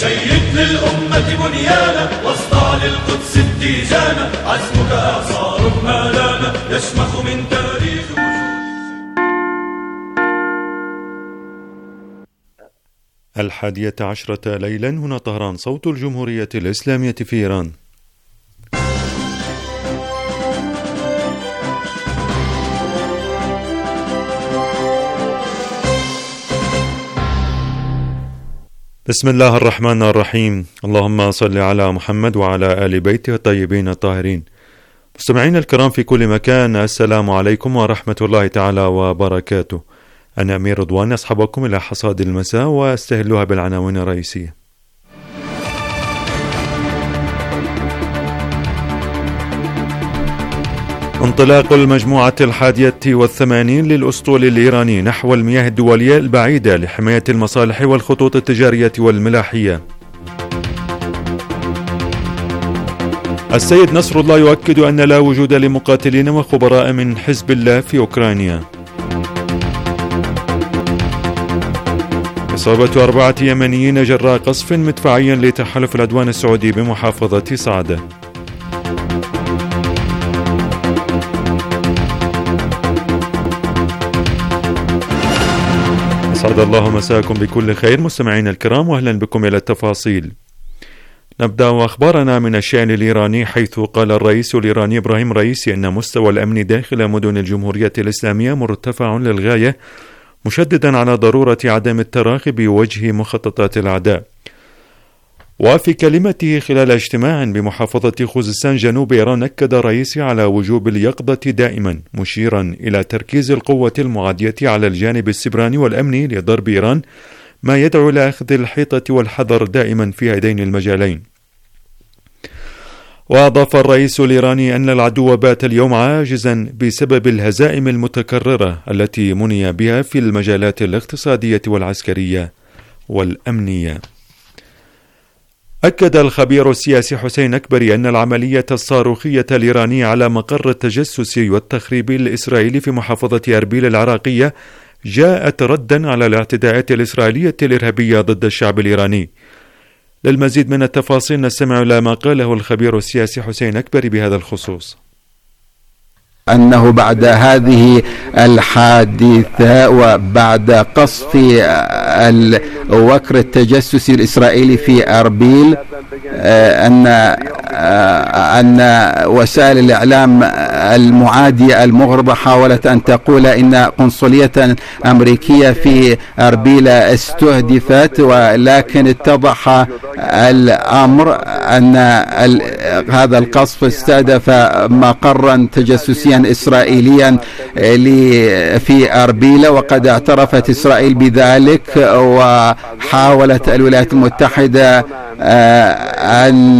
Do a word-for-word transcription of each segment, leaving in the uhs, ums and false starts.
شيد للأمة بنيانا واصدع للقدس التيجانا، عزمك إعصار ما لانا يشمخ من تاريخ الحادية عشرة ليلا. هنا طهران، صوت الجمهورية الإسلامية في إيران. بسم الله الرحمن الرحيم. اللهم صل على محمد وعلى آل بيته الطيبين الطاهرين. مستمعين الكرام في كل مكان، السلام عليكم ورحمة الله تعالى وبركاته. أنا أمير رضوان أصحبكم إلى حصاد المساء وأستهلها بالعناوين الرئيسية. انطلاق المجموعة الحادية والثمانين للأسطول الإيراني نحو المياه الدولية البعيدة لحماية المصالح والخطوط التجارية والملاحية. السيد نصر الله يؤكد أن لا وجود لمقاتلين وخبراء من حزب الله في أوكرانيا. إصابة أربعة يمنيين جراء قصف مدفعي لتحالف العدوان السعودي بمحافظة صعدة. أسعد الله مساكم بكل خير مستمعين الكرام، وأهلا بكم إلى التفاصيل. نبدأ أخبارنا من الشأن الإيراني، حيث قال الرئيس الإيراني إبراهيم رئيسي أن مستوى الأمن داخل مدن الجمهورية الإسلامية مرتفع للغاية، مشددا على ضرورة عدم التراخي بوجه مخططات الأعداء. وفي كلمته خلال اجتماع بمحافظة خوزستان جنوب إيران، أكد الرئيس على وجوب اليقظة دائما، مشيرا إلى تركيز القوة المعادية على الجانب السبراني والأمني لضرب إيران، ما يدعو إلى أخذ الحيطة والحذر دائما في هذين المجالين. وأضاف الرئيس الإيراني أن العدو بات اليوم عاجزا بسبب الهزائم المتكررة التي مني بها في المجالات الاقتصادية والعسكرية والأمنية. أكد الخبير السياسي حسين أكبري أن العملية الصاروخية الإيرانية على مقر التجسس والتخريب الإسرائيلي في محافظة أربيل العراقية جاءت ردا على الاعتداءات الإسرائيلية الإرهابية ضد الشعب الإيراني. للمزيد من التفاصيل نستمع إلى ما قاله الخبير السياسي حسين أكبري بهذا الخصوص. أنه بعد هذه الحادثة وبعد قصف الوكر التجسسي الإسرائيلي في أربيل، أن أن وسائل الإعلام المعادية المغرضة حاولت أن تقول إن قنصلية أمريكية في أربيل استهدفت، ولكن اتضح الأمر أن هذا القصف استهدف مقرا تجسسيا إسرائيليا في أربيل، وقد اعترفت إسرائيل بذلك، وحاولت الولايات المتحدة أن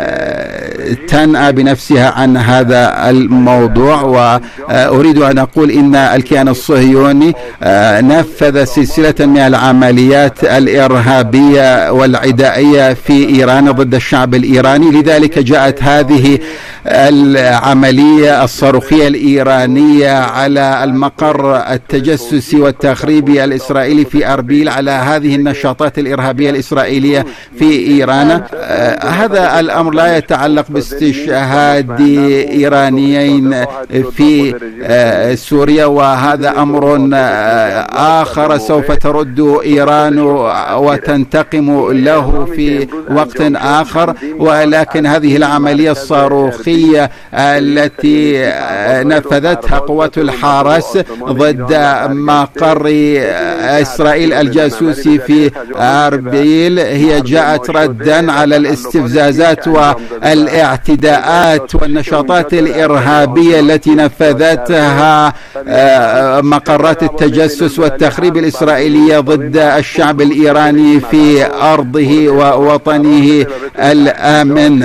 تنأى بنفسها عن هذا الموضوع. وأريد أن أقول إن الكيان الصهيوني نفذ سلسلة من العمليات الإرهابية والعدائية في إيران ضد الشعب الإيراني، لذلك جاءت هذه العملية الصاروخية الإيرانية على المقر التجسسي والتخريبي الإسرائيلي في أربيل، على هذه النشاطات الإرهابية الإسرائيلية في إيران. آه هذا الأمر لا يتعلق باستشهاد إيرانيين في آه سوريا، وهذا أمر آه آخر سوف ترد إيران وتنتقم له في وقت آخر. ولكن هذه العملية الصاروخية التي نفذتها قوات الحرس ضد مقر إسرائيل الجاسوسي في أربيل هي جاءت ردا على الاستفزازات والاعتداءات والنشاطات الإرهابية التي نفذتها مقرات التجسس والتخريب الإسرائيلية ضد الشعب الإيراني في أرضه ووطنه الآمن.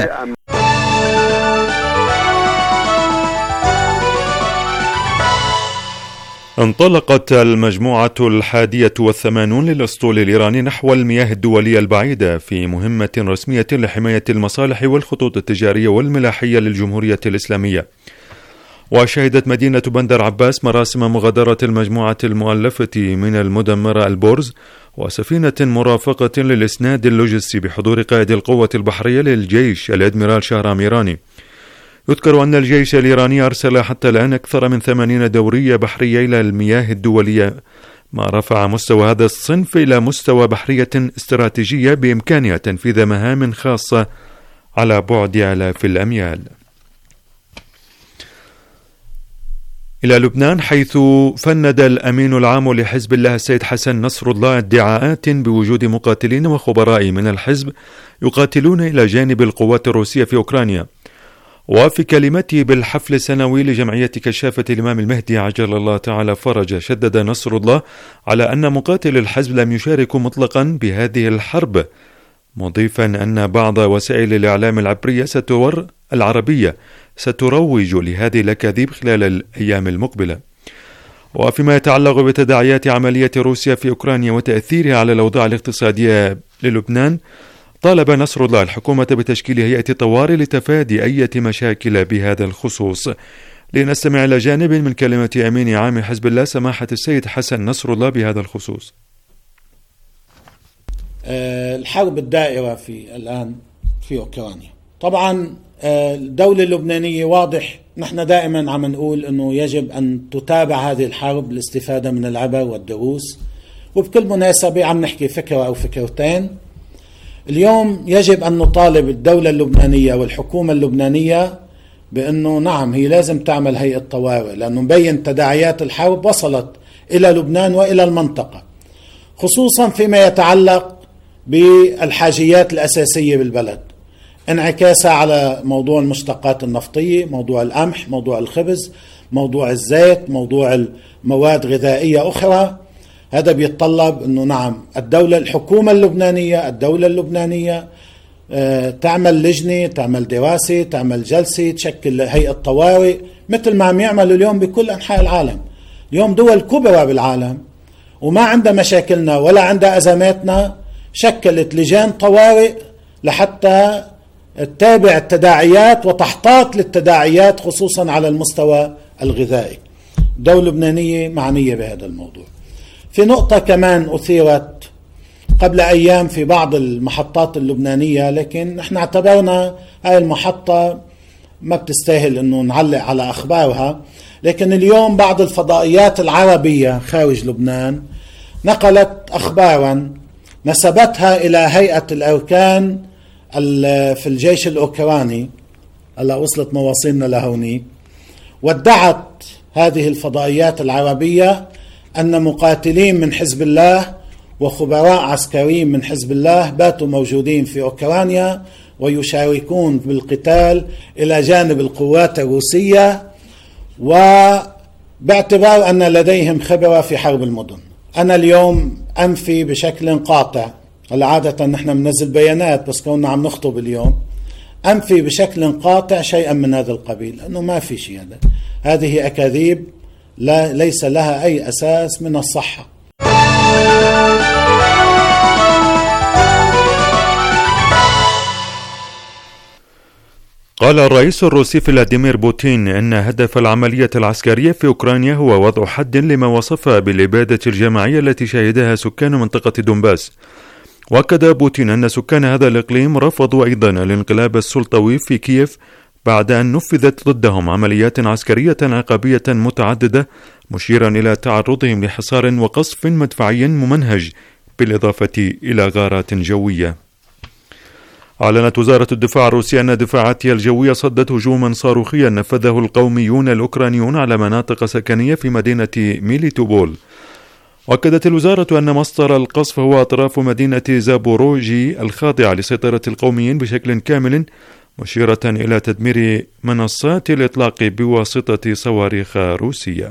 انطلقت المجموعة الحادية والثمانون للأسطول الإيراني نحو المياه الدولية البعيدة في مهمة رسمية لحماية المصالح والخطوط التجارية والملاحية للجمهورية الإسلامية. وشهدت مدينة بندر عباس مراسم مغادرة المجموعة المؤلفة من المدمرة البورز وسفينة مرافقة للإسناد اللوجستي بحضور قائد القوة البحرية للجيش الأدميرال شهرام إيراني. يذكر أن الجيش الإيراني أرسل حتى الآن أكثر من ثمانين دورية بحرية إلى المياه الدولية، ما رفع مستوى هذا الصنف إلى مستوى بحرية استراتيجية بإمكانها تنفيذ مهام خاصة على بعد آلاف الأميال. إلى لبنان، حيث فند الأمين العام لحزب الله السيد حسن نصر الله ادعاءات بوجود مقاتلين وخبراء من الحزب يقاتلون إلى جانب القوات الروسية في أوكرانيا. وفي كلمته بالحفل السنوي لجمعية كشافة الإمام المهدي عجل الله تعالى فرجه، شدد نصر الله على أن مقاتل الحزب لم يشاركوا مطلقا بهذه الحرب، مضيفا أن بعض وسائل الإعلام العبرية ستور العربية ستروج لهذه الأكاذيب خلال الأيام المقبلة. وفيما يتعلق بتداعيات عملية روسيا في أوكرانيا وتأثيرها على الأوضاع الاقتصادية للبنان، طالب نصر الله الحكومة بتشكيل هيئة طوارئ لتفادي أي مشاكل بهذا الخصوص. لنستمع إلى جانب من كلمة أمين عام حزب الله سماحة السيد حسن نصر الله بهذا الخصوص. الحرب الدائرة في الآن في أوكرانيا، طبعا الدولة اللبنانية واضح نحن دائما عم نقول أنه يجب أن تتابع هذه الحرب للاستفادة من العبر والدروس، وبكل مناسبة عم نحكي فكرة أو فكرتين. اليوم يجب أن نطالب الدولة اللبنانية والحكومة اللبنانية بأنه نعم هي لازم تعمل هيئة طوارئ، لأنه مبين تداعيات الحرب وصلت إلى لبنان وإلى المنطقة، خصوصا فيما يتعلق بالحاجيات الأساسية بالبلد، انعكاسها على موضوع المشتقات النفطية، موضوع القمح، موضوع الخبز، موضوع الزيت، موضوع المواد غذائية أخرى. هذا بيتطلب أنه نعم الدولة الحكومة اللبنانية الدولة اللبنانية تعمل لجنة، تعمل دراسة، تعمل جلسة، تشكل هيئة طوارئ مثل ما عم يعملوا اليوم بكل أنحاء العالم. اليوم دول كبرى بالعالم وما عندها مشاكلنا ولا عندها أزماتنا شكلت لجان طوارئ لحتى تتابع التداعيات وتحتاط للتداعيات خصوصا على المستوى الغذائي. الدولة اللبنانية معنية بهذا الموضوع. في نقطة كمان أثيرت قبل أيام في بعض المحطات اللبنانية، لكن نحن اعتبرنا هاي المحطة ما بتستاهل أنه نعلق على أخبارها، لكن اليوم بعض الفضائيات العربية خارج لبنان نقلت أخبارا نسبتها إلى هيئة الأركان في الجيش الأوكراني، هلا وصلت مواصلنا لهونيك، وادعت هذه الفضائيات العربية أن مقاتلين من حزب الله وخبراء عسكريين من حزب الله باتوا موجودين في أوكرانيا ويشاركون بالقتال إلى جانب القوات الروسية، وباعتبار أن لديهم خبرة في حرب المدن. أنا اليوم أنفي بشكل قاطع، عادة نحن منزل بيانات بس كنا عم نخطب اليوم، أنفي بشكل قاطع شيئا من هذا القبيل، أنه ما في شيء. هذا هذه أكاذيب لا ليس لها أي أساس من الصحة. قال الرئيس الروسي فلاديمير بوتين أن هدف العملية العسكرية في أوكرانيا هو وضع حد لما وصفه بالإبادة الجماعية التي شهدها سكان منطقة دونباس. وأكد بوتين أن سكان هذا الإقليم رفضوا أيضا الانقلاب السلطوي في كييف بعد أن نفذت ضدهم عمليات عسكرية عقابية متعددة، مشيرا إلى تعرضهم لحصار وقصف مدفعي ممنهج بالإضافة إلى غارات جوية. أعلنت وزارة الدفاع الروسية أن دفاعاتها الجوية صدت هجوما صاروخيا نفذه القوميون الأوكرانيون على مناطق سكنية في مدينة ميليتوبول. وأكدت الوزارة أن مصدر القصف هو أطراف مدينة زابوروجي الخاضعة لسيطرة القوميين بشكل كامل، مشيرة إلى تدمير منصات الإطلاق بواسطة صواريخ روسية.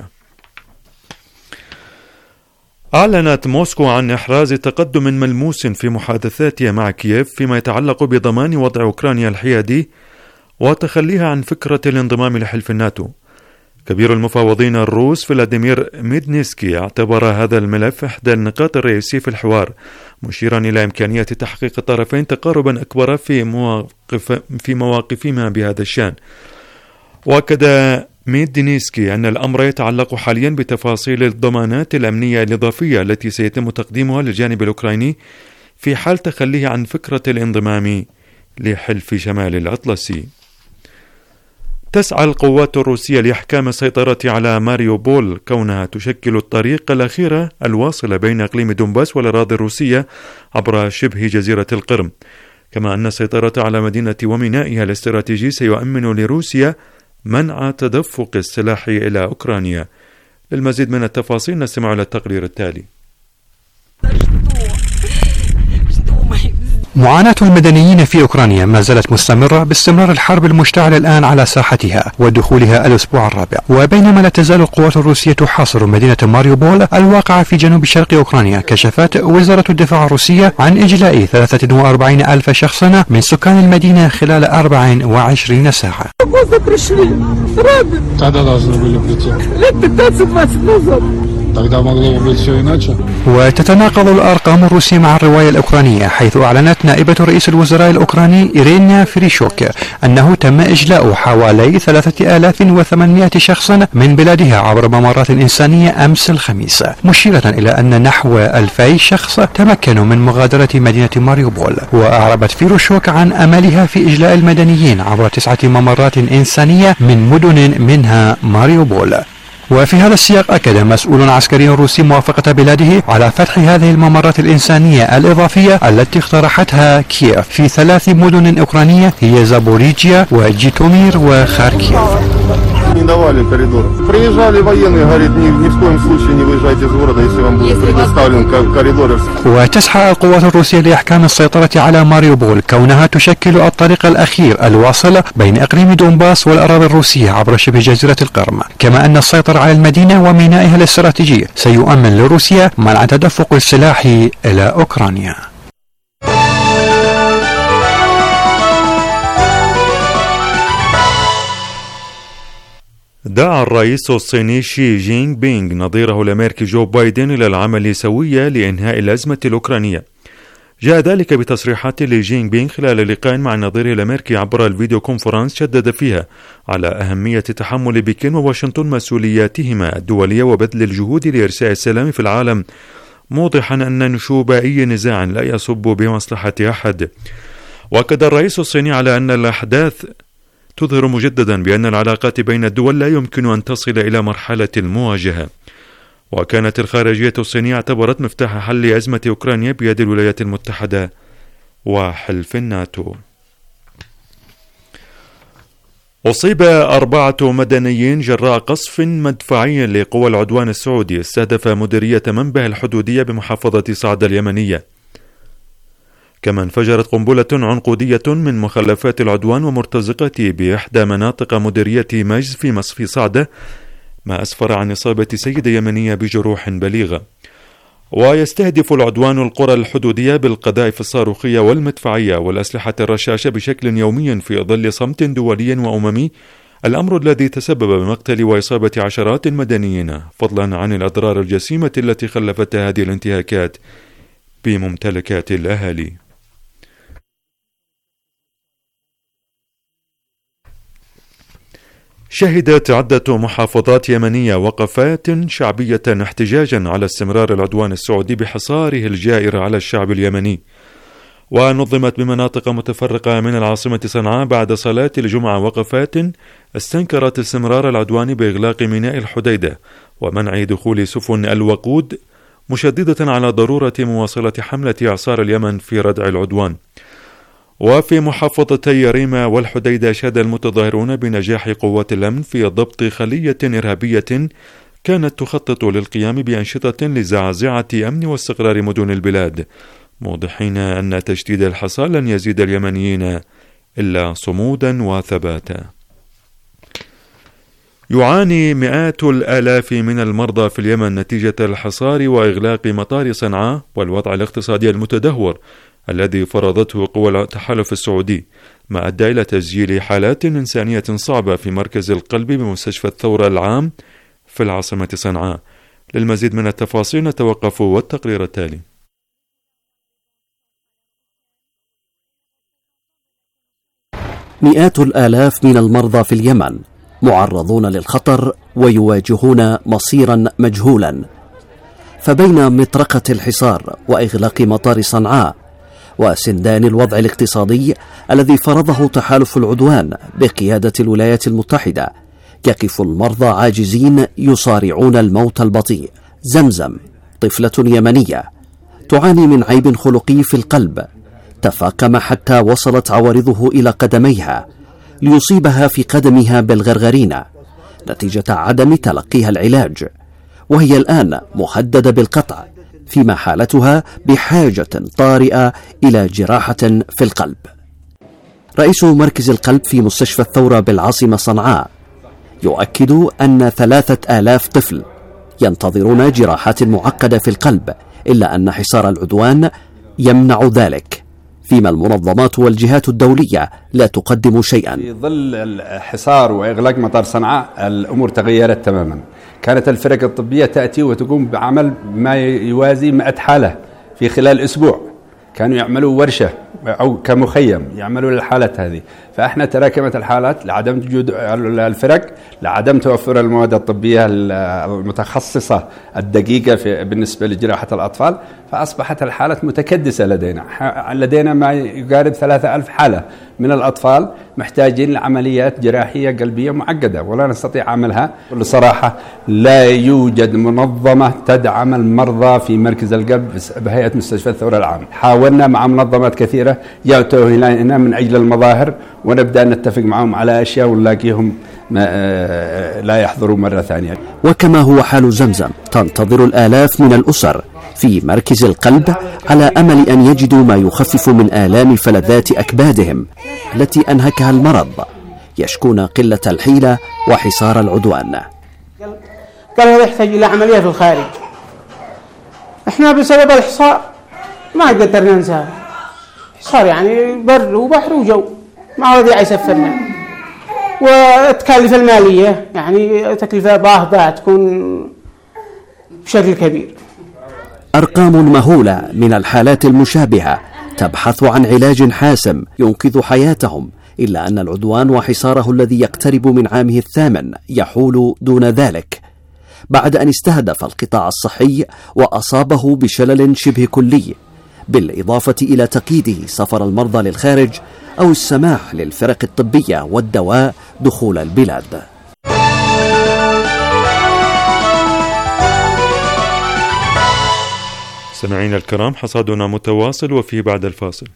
أعلنت موسكو عن إحراز تقدم ملموس في محادثاتها مع كييف فيما يتعلق بضمان وضع أوكرانيا الحيادي وتخليها عن فكرة الانضمام لحلف الناتو. كبير المفاوضين الروس فلاديمير ميدنيسكي اعتبر هذا الملف إحدى النقاط الرئيسية في الحوار، مشيرا إلى إمكانية تحقيق الطرفين تقاربا أكبر في مواقف في مواقفهما بهذا الشأن. وأكد ميدينيسكي أن الأمر يتعلق حاليا بتفاصيل الضمانات الأمنية الإضافية التي سيتم تقديمها للجانب الأوكراني في حال تخليه عن فكرة الانضمام لحلف شمال الأطلسي. تسعى القوات الروسية لإحكام السيطرة على ماريوبول كونها تشكل الطريق الأخيرة الواصلة بين إقليم دونباس والأراضي الروسية عبر شبه جزيرة القرم، كما أن السيطرة على مدينة ومينائها الاستراتيجي سيؤمن لروسيا منع تدفق السلاح إلى أوكرانيا. للمزيد من التفاصيل نستمع إلى التقرير التالي. معاناة المدنيين في أوكرانيا ما زالت مستمرة باستمرار الحرب المشتعلة الآن على ساحتها ودخولها الأسبوع الرابع، وبينما لا تزال القوات الروسية تحاصر مدينة ماريوبول الواقعة في جنوب شرق أوكرانيا، كشفت وزارة الدفاع الروسية عن إجلاء ثلاثة وأربعين ألف شخص من سكان المدينة خلال أربع وعشرين ساعة. وتتناقض الأرقام الروسية مع الرواية الأوكرانية، حيث أعلنت نائبة رئيس الوزراء الأوكراني إيرينا فريشوك أنه تم إجلاء حوالي ثلاثة آلاف وثمانمائة شخص من بلادها عبر ممرات إنسانية أمس الخميس، مشيرة إلى أن نحو ألفي شخص تمكنوا من مغادرة مدينة ماريوبول. وأعربت فريشوك عن أملها في إجلاء المدنيين عبر تسعة ممرات إنسانية من مدن منها ماريوبول. وفي هذا السياق أكد مسؤول عسكري روسي موافقة بلاده على فتح هذه الممرات الإنسانية الإضافية التي اقترحتها كييف في ثلاث مدن أوكرانية هي زابوريجيا وجيتومير وخاركيف. وتسعى القوات الروسية لإحكام السيطرة على ماريوبول كونها تشكل الطريق الأخير الواصل بين إقليم دونباس والأراضي الروسية عبر شبه جزيرة القرم، كما أن السيطرة على المدينة ومينائها الاستراتيجي سيؤمن لروسيا منع تدفق السلاح إلى أوكرانيا. دعا الرئيس الصيني شي جينغ بينغ نظيره الأمريكي جو بايدن إلى العمل سويا لإنهاء الأزمة الأوكرانية. جاء ذلك بتصريحات لجينغ بينغ خلال لقاء مع نظيره الأمريكي عبر الفيديو كونفرنس، شدد فيها على أهمية تحمل بكين وواشنطن مسؤولياتهما الدولية وبذل الجهود لإرساء السلام في العالم، موضحا أن نشوب أي نزاع لا يصب بمصلحة أحد. وأكد الرئيس الصيني على أن الأحداث تظهر مجددا بأن العلاقات بين الدول لا يمكن أن تصل إلى مرحلة المواجهة. وكانت الخارجية الصينية اعتبرت مفتاح حل أزمة أوكرانيا بيد الولايات المتحدة وحلف الناتو. أصيب أربعة مدنيين جراء قصف مدفعي لقوى العدوان السعودي استهدف مديرية منبه الحدودية بمحافظة صعدة اليمنية. كما انفجرت قنبلة عنقودية من مخلفات العدوان ومرتزقته بإحدى مناطق مديرية مجز في مصفى صعدة، ما أسفر عن إصابة سيدة يمنية بجروح بليغة. ويستهدف العدوان القرى الحدودية بالقذائف الصاروخية والمدفعية والأسلحة الرشاشة بشكل يومي في ظل صمت دولي وأممي، الأمر الذي تسبب بمقتل وإصابة عشرات المدنيين، فضلا عن الأضرار الجسيمة التي خلفتها هذه الانتهاكات بممتلكات الأهالي. شهدت عدة محافظات يمنية وقفات شعبية احتجاجا على استمرار العدوان السعودي بحصاره الجائر على الشعب اليمني، ونظمت بمناطق متفرقة من العاصمة صنعاء بعد صلاة الجمعة وقفات استنكرت استمرار العدوان بإغلاق ميناء الحديدة ومنع دخول سفن الوقود، مشددة على ضرورة مواصلة حملة إعصار اليمن في ردع العدوان. وفي محافظتي ريما والحديدة شهد المتظاهرون بنجاح قوات الأمن في ضبط خلية إرهابية كانت تخطط للقيام بأنشطة لزعزعة أمن واستقرار مدن البلاد، موضحين أن تشديد الحصار لن يزيد اليمنيين إلا صمودا وثباتا. يعاني مئات الآلاف من المرضى في اليمن نتيجة الحصار وإغلاق مطار صنعاء والوضع الاقتصادي المتدهور الذي فرضته قوى التحالف السعودي، ما أدى إلى تسجيل حالات إنسانية صعبة في مركز القلب بمستشفى الثورة العام في العاصمة صنعاء. للمزيد من التفاصيل نتوقف والتقرير التالي. مئات الآلاف من المرضى في اليمن معرضون للخطر ويواجهون مصيرا مجهولا. فبين مطرقة الحصار وإغلاق مطار صنعاء وسندان الوضع الاقتصادي الذي فرضه تحالف العدوان بقيادة الولايات المتحدة، يقف المرضى عاجزين يصارعون الموت البطيء. زمزم طفلة يمنية تعاني من عيب خلقي في القلب تفاقم حتى وصلت عوارضه إلى قدميها، ليصيبها في قدمها بالغرغرينة نتيجة عدم تلقيها العلاج، وهي الآن مهددة بالقطع، فيما حالتها بحاجة طارئة إلى جراحة في القلب. رئيس مركز القلب في مستشفى الثورة بالعاصمة صنعاء يؤكد أن ثلاثة آلاف طفل ينتظرون جراحات معقدة في القلب، إلا أن حصار العدوان يمنع ذلك، فيما المنظمات والجهات الدولية لا تقدم شيئا. في ظل الحصار وإغلاق مطار صنعاء الأمور تغيرت تماما. كانت الفرق الطبية تأتي وتقوم بعمل ما يوازي مئة حالة في خلال أسبوع، كانوا يعملوا ورشة أو كمخيم يعملوا للحالات هذه. فإحنا تراكمت الحالات لعدم وجود الفرق، لعدم توفر المواد الطبية المتخصصة الدقيقة في بالنسبة لجراحة الأطفال، فأصبحت الحالات متكدسة لدينا. لدينا ما يقارب ثلاثة ألف حالة من الأطفال محتاجين لعمليات جراحية قلبية معقدة ولا نستطيع عملها. بصراحة لا يوجد منظمة تدعم المرضى في مركز القلب بهيئة مستشفى الثورة العام. حاولنا مع منظمات كثيرة يأتوا هنا من أجل المظاهر، ونبدأ نتفق معهم على أشياء ونلاقيهم لا يحضروا مرة ثانية. وكما هو حال زمزم، تنتظر الآلاف من الأسر في مركز القلب على أمل أن يجدوا ما يخفف من آلام فلذات أكبادهم التي أنهكها المرض، يشكون قلة الحيلة وحصار العدوان. قالوا يحتاج إلى عملية في الخارج، إحنا بسبب الحصار ما قدرنا ننسى. حصار يعني بر وبحر وجو، ما هو ذي يسفرنا، والتكاليف المالية يعني تكلفة باهظة تكون بشكل كبير. أرقام مهولة من الحالات المشابهة تبحث عن علاج حاسم ينقذ حياتهم، إلا أن العدوان وحصاره الذي يقترب من عامه الثامن يحول دون ذلك، بعد أن استهدف القطاع الصحي وأصابه بشلل شبه كلي، بالإضافة إلى تقييده سفر المرضى للخارج أو السماح للفرق الطبية والدواء دخول البلاد. سمعين الكرام، حصادنا متواصل وفيه بعد الفاصل.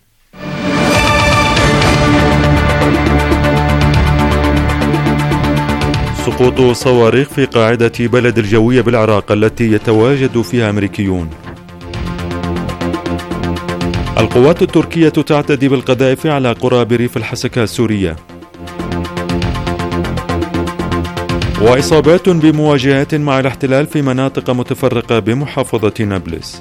سقوط صواريخ في قاعدة بلد الجوية بالعراق التي يتواجد فيها أمريكيون. القوات التركية تعتدي بالقذائف على قرى بريف الحسكة السورية. وإصابات بمواجهات مع الاحتلال في مناطق متفرقة بمحافظة نابلس.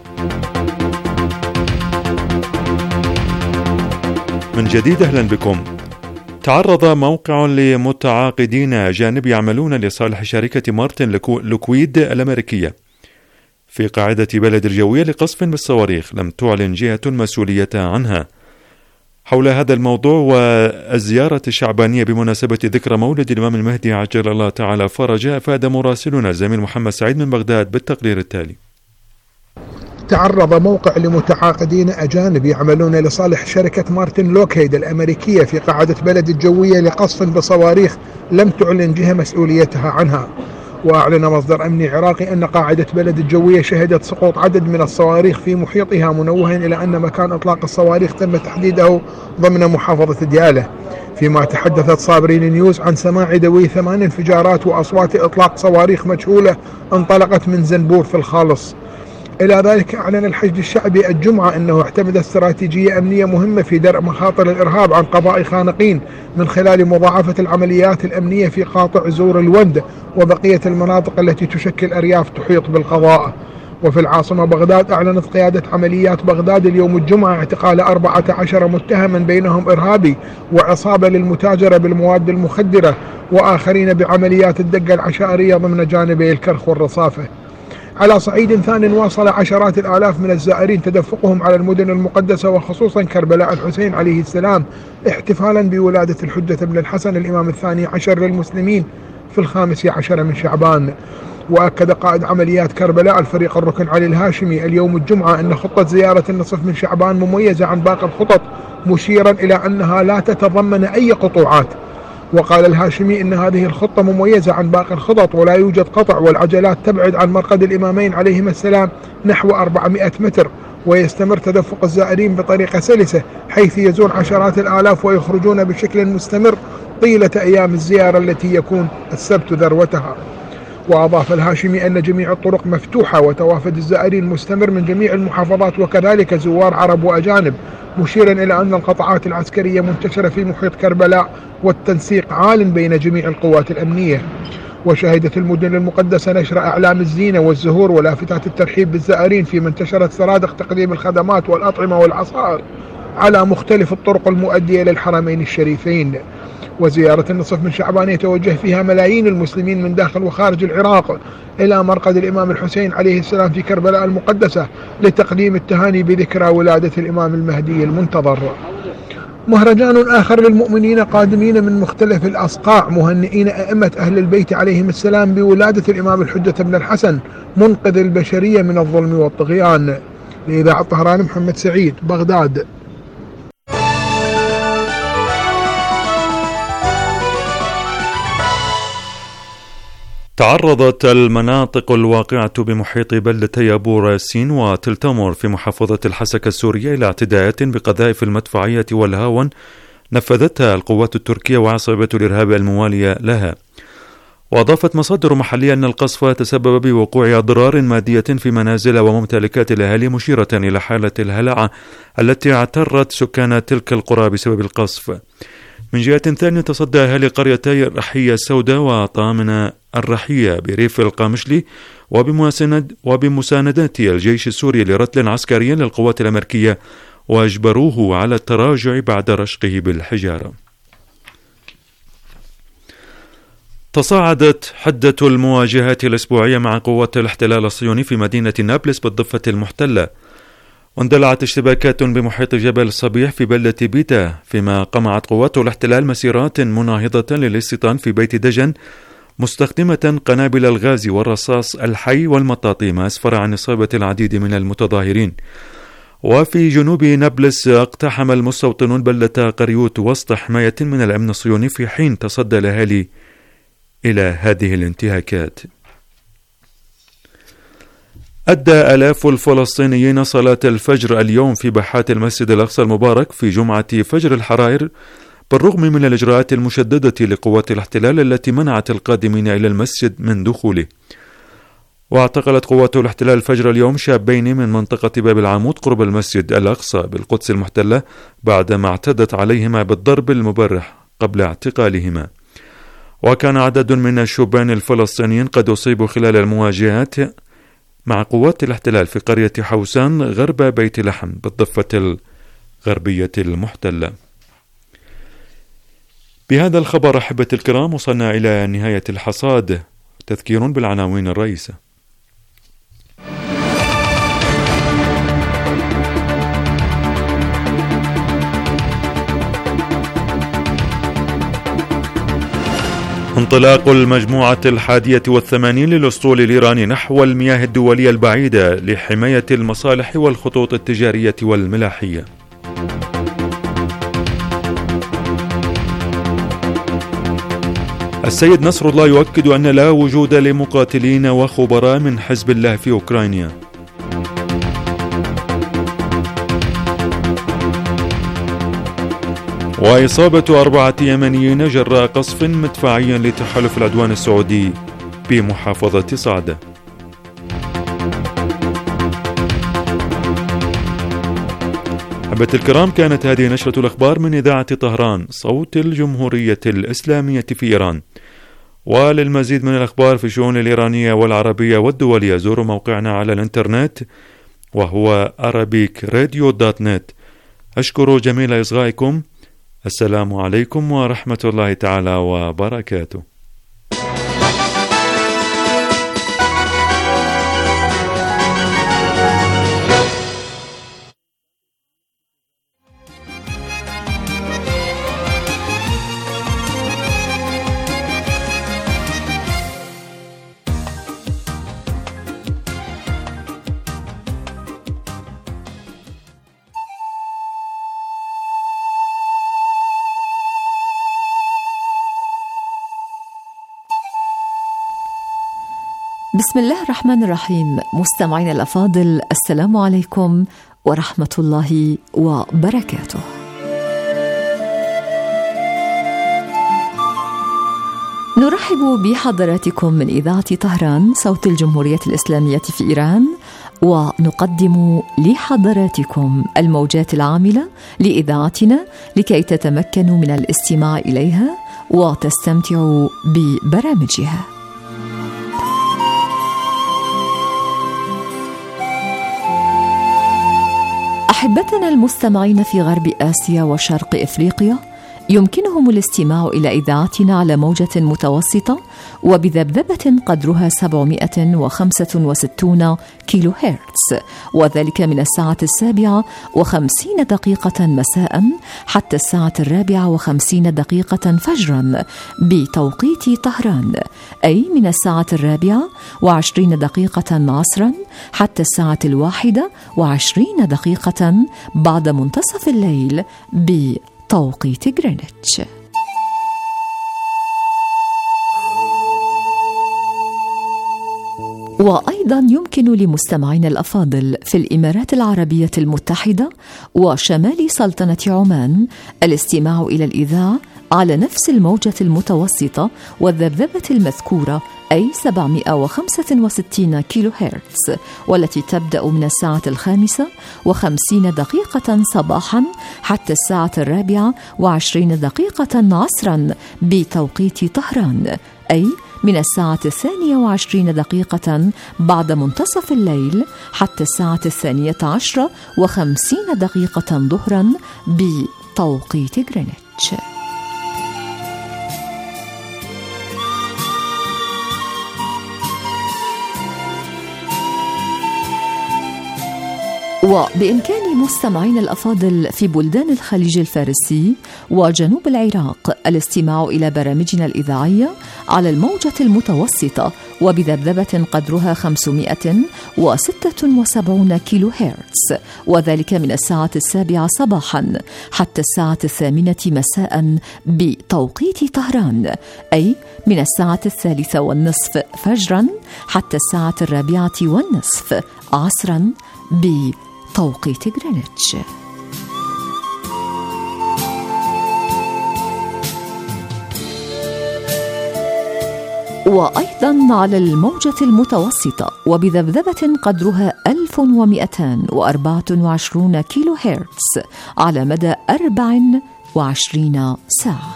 من جديد أهلا بكم. تعرض موقع لمتعاقدين أجانب يعملون لصالح شركة مارتن لوكويد الأمريكية في قاعدة بلد الجوية لقصف بالصواريخ، لم تعلن جهة مسؤولية عنها. حول هذا الموضوع والزيارة الشعبانية بمناسبة ذكرى مولد الإمام المهدي عجل الله تعالى فرجه، أفاد مراسلنا الزميل محمد سعيد من بغداد بالتقرير التالي. تعرض موقع لمتعاقدين أجانب يعملون لصالح شركة مارتن لوكهيد الأمريكية في قاعدة بلد الجوية لقصف بصواريخ لم تعلن جهة مسؤوليتها عنها. وأعلن مصدر أمني عراقي أن قاعدة بلد الجوية شهدت سقوط عدد من الصواريخ في محيطها، منوها إلى أن مكان إطلاق الصواريخ تم تحديده ضمن محافظة ديالة. فيما تحدثت صابرين نيوز عن سماع دوي ثمان انفجارات وأصوات إطلاق صواريخ مجهولة انطلقت من زنبور في الخالص. إلى ذلك أعلن الحشد الشعبي الجمعة أنه اعتمد استراتيجية أمنية مهمة في درء مخاطر الإرهاب عن قضاء خانقين من خلال مضاعفة العمليات الأمنية في قاطع زور الوند وبقية المناطق التي تشكل أرياف تحيط بالقضاء. وفي العاصمة بغداد أعلنت قيادة عمليات بغداد اليوم الجمعة اعتقال أربعة عشر متهما بينهم إرهابي وعصابة للمتاجرة بالمواد المخدرة وآخرين بعمليات الدقة العشائرية ضمن جانبي الكرخ والرصافة. على صعيد ثان، واصل عشرات الآلاف من الزائرين تدفقهم على المدن المقدسة وخصوصا كربلاء الحسين عليه السلام احتفالا بولادة الحجة بن الحسن الإمام الثاني عشر للمسلمين في الخامس عشر من شعبان. وأكد قائد عمليات كربلاء الفريق الركن علي الهاشمي اليوم الجمعة أن خطة زيارة النصف من شعبان مميزة عن باقي الخطط، مشيرا إلى أنها لا تتضمن أي قطوعات. وقال الهاشمي إن هذه الخطة مميزة عن باقي الخطط ولا يوجد قطع، والعجلات تبعد عن مرقد الإمامين عليهما السلام نحو أربعمائة متر، ويستمر تدفق الزائرين بطريقة سلسة حيث يزور عشرات الآلاف ويخرجون بشكل مستمر طيلة أيام الزيارة التي يكون السبت ذروتها. وأضاف الهاشمي أن جميع الطرق مفتوحة وتوافد الزائرين مستمر من جميع المحافظات وكذلك زوار عرب وأجانب، مشيرا إلى أن القطاعات العسكرية منتشرة في محيط كربلاء والتنسيق عال بين جميع القوات الأمنية. وشهدت المدن المقدسة نشر أعلام الزينة والزهور ولافتات الترحيب بالزائرين، فيما انتشرت سرادق تقديم الخدمات والأطعمة والعصائر على مختلف الطرق المؤدية للحرمين الشريفين. وزيارة النصف من شعبان يتوجه فيها ملايين المسلمين من داخل وخارج العراق إلى مرقد الإمام الحسين عليه السلام في كربلاء المقدسة لتقديم التهاني بذكرى ولادة الإمام المهدي المنتظر. مهرجان آخر للمؤمنين قادمين من مختلف الأصقاع مهنئين أئمة أهل البيت عليهم السلام بولادة الإمام الحجة بن الحسن منقذ البشرية من الظلم والطغيان. لإذاعة طهران محمد سعيد، بغداد. تعرضت المناطق الواقعة بمحيط بلدتي أبو راسين وتلتمر في محافظة الحسكة السورية إلى اعتداءات بقذائف المدفعية والهاون نفذتها القوات التركية وعصابة الإرهاب الموالية لها. وأضافت مصادر محلية أن القصف تسبب بوقوع أضرار مادية في منازل وممتلكات الأهالي، مشيرة إلى حالة الهلع التي اعترت سكان تلك القرى بسبب القصف. من جهة ثانية، تصدى أهالي قريتي الرحية السوداء وطامنة الرحية بريف القامشلي وبمساند وبمساندات الجيش السوري لرتل عسكري للقوات الأمريكية، وأجبروه على التراجع بعد رشقه بالحجارة. تصاعدت حدة المواجهات الأسبوعية مع قوات الاحتلال الصهيوني في مدينة نابلس بالضفة المحتلة، واندلعت اشتباكات بمحيط جبل صبيح في بلدة بيتا، فيما قمعت قوات الاحتلال مسيرات مناهضة للاستيطان في بيت دجن مستخدمة قنابل الغاز والرصاص الحي والمطاطي، ما أسفر عن إصابة العديد من المتظاهرين. وفي جنوب نابلس اقتحم المستوطنون بلدة قريوت وسط حماية من الأمن الصهيوني، في حين تصدى الأهالي إلى هذه الانتهاكات. أدى آلاف الفلسطينيين صلاة الفجر اليوم في باحات المسجد الأقصى المبارك في جمعة فجر الحرائر، بالرغم من الإجراءات المشددة لقوات الاحتلال التي منعت القادمين إلى المسجد من دخوله. واعتقلت قوات الاحتلال فجر اليوم شابين من منطقة باب العمود قرب المسجد الأقصى بالقدس المحتلة بعدما اعتدت عليهما بالضرب المبرح قبل اعتقالهما. وكان عدد من الشبان الفلسطينيين قد أصيبوا خلال المواجهات مع قوات الاحتلال في قرية حوسان غرب بيت لحم بالضفة الغربية المحتلة. بهذا الخبر أحبة الكرام وصلنا إلى نهاية الحصاد. تذكير بالعناوين الرئيسة. انطلاق المجموعة الحادية والثمانين للأسطول الإيراني نحو المياه الدولية البعيدة لحماية المصالح والخطوط التجارية والملاحية. السيد نصر الله يؤكد أن لا وجود لمقاتلين وخبراء من حزب الله في أوكرانيا. وإصابة أربعة يمنيين جراء قصف مدفعي لتحالف العدوان السعودي بمحافظة صعدة. أحبة الكرام، كانت هذه نشرة الأخبار من إذاعة طهران صوت الجمهورية الإسلامية في إيران. وللمزيد من الأخبار في الشؤون الإيرانية والعربية والدولية زوروا موقعنا على الإنترنت وهو أرابيك راديو دوت نت. أشكر جميل إصغائكم. السلام عليكم ورحمة الله تعالى وبركاته. بسم الله الرحمن الرحيم. مستمعين الأفاضل، السلام عليكم ورحمة الله وبركاته. نرحب بحضراتكم من إذاعة طهران صوت الجمهورية الإسلامية في إيران، ونقدم لحضراتكم الموجات العاملة لإذاعتنا لكي تتمكنوا من الاستماع إليها وتستمتعوا ببرامجها. أحبتنا المستمعين في غرب آسيا وشرق إفريقيا، يمكنهم الاستماع إلى إذاعتنا على موجة متوسطة وبذبذبة قدرها سبعمائة وخمسة وستين كيلو هرتز، وذلك من الساعة السابعة وخمسين دقيقة مساء حتى الساعة الرابعة وخمسين دقيقة فجرا بتوقيت طهران، أي من الساعة الرابعة وعشرين دقيقة عصرا حتى الساعة الواحدة وعشرين دقيقة بعد منتصف الليل بتوقيت غرينتش. وأيضا يمكن لمستمعينا الأفاضل في الإمارات العربية المتحدة وشمال سلطنة عمان الاستماع إلى الإذاعة على نفس الموجة المتوسطة والذبذبة المذكورة، أي سبعمائة وخمسة وستين كيلو هرتز، والتي تبدأ من الساعة الخامسة وخمسين دقيقة صباحا حتى الساعة الرابعة وعشرين دقيقة عصرا بتوقيت طهران، أي من الساعة الثانية وعشرين دقيقة بعد منتصف الليل حتى الساعة الثانية عشرة وخمسين دقيقة ظهرا بتوقيت غرينتش. وبإمكان مستمعين الأفاضل في بلدان الخليج الفارسي وجنوب العراق الاستماع إلى برامجنا الإذاعية على الموجة المتوسطة وبذبذبة قدرها خمسمائة وستة وسبعين كيلو هرتز، وذلك من الساعة السابعة صباحا حتى الساعة الثامنة مساء بتوقيت طهران، أي من الساعة الثالثة والنصف فجرا حتى الساعة الرابعة والنصف عصرا بتوقيت غرينتش. وأيضا على الموجة المتوسطة وبذبذبة قدرها ألف ومئتين وأربعة وعشرين كيلو هرتز على مدى أربع وعشرين ساعة.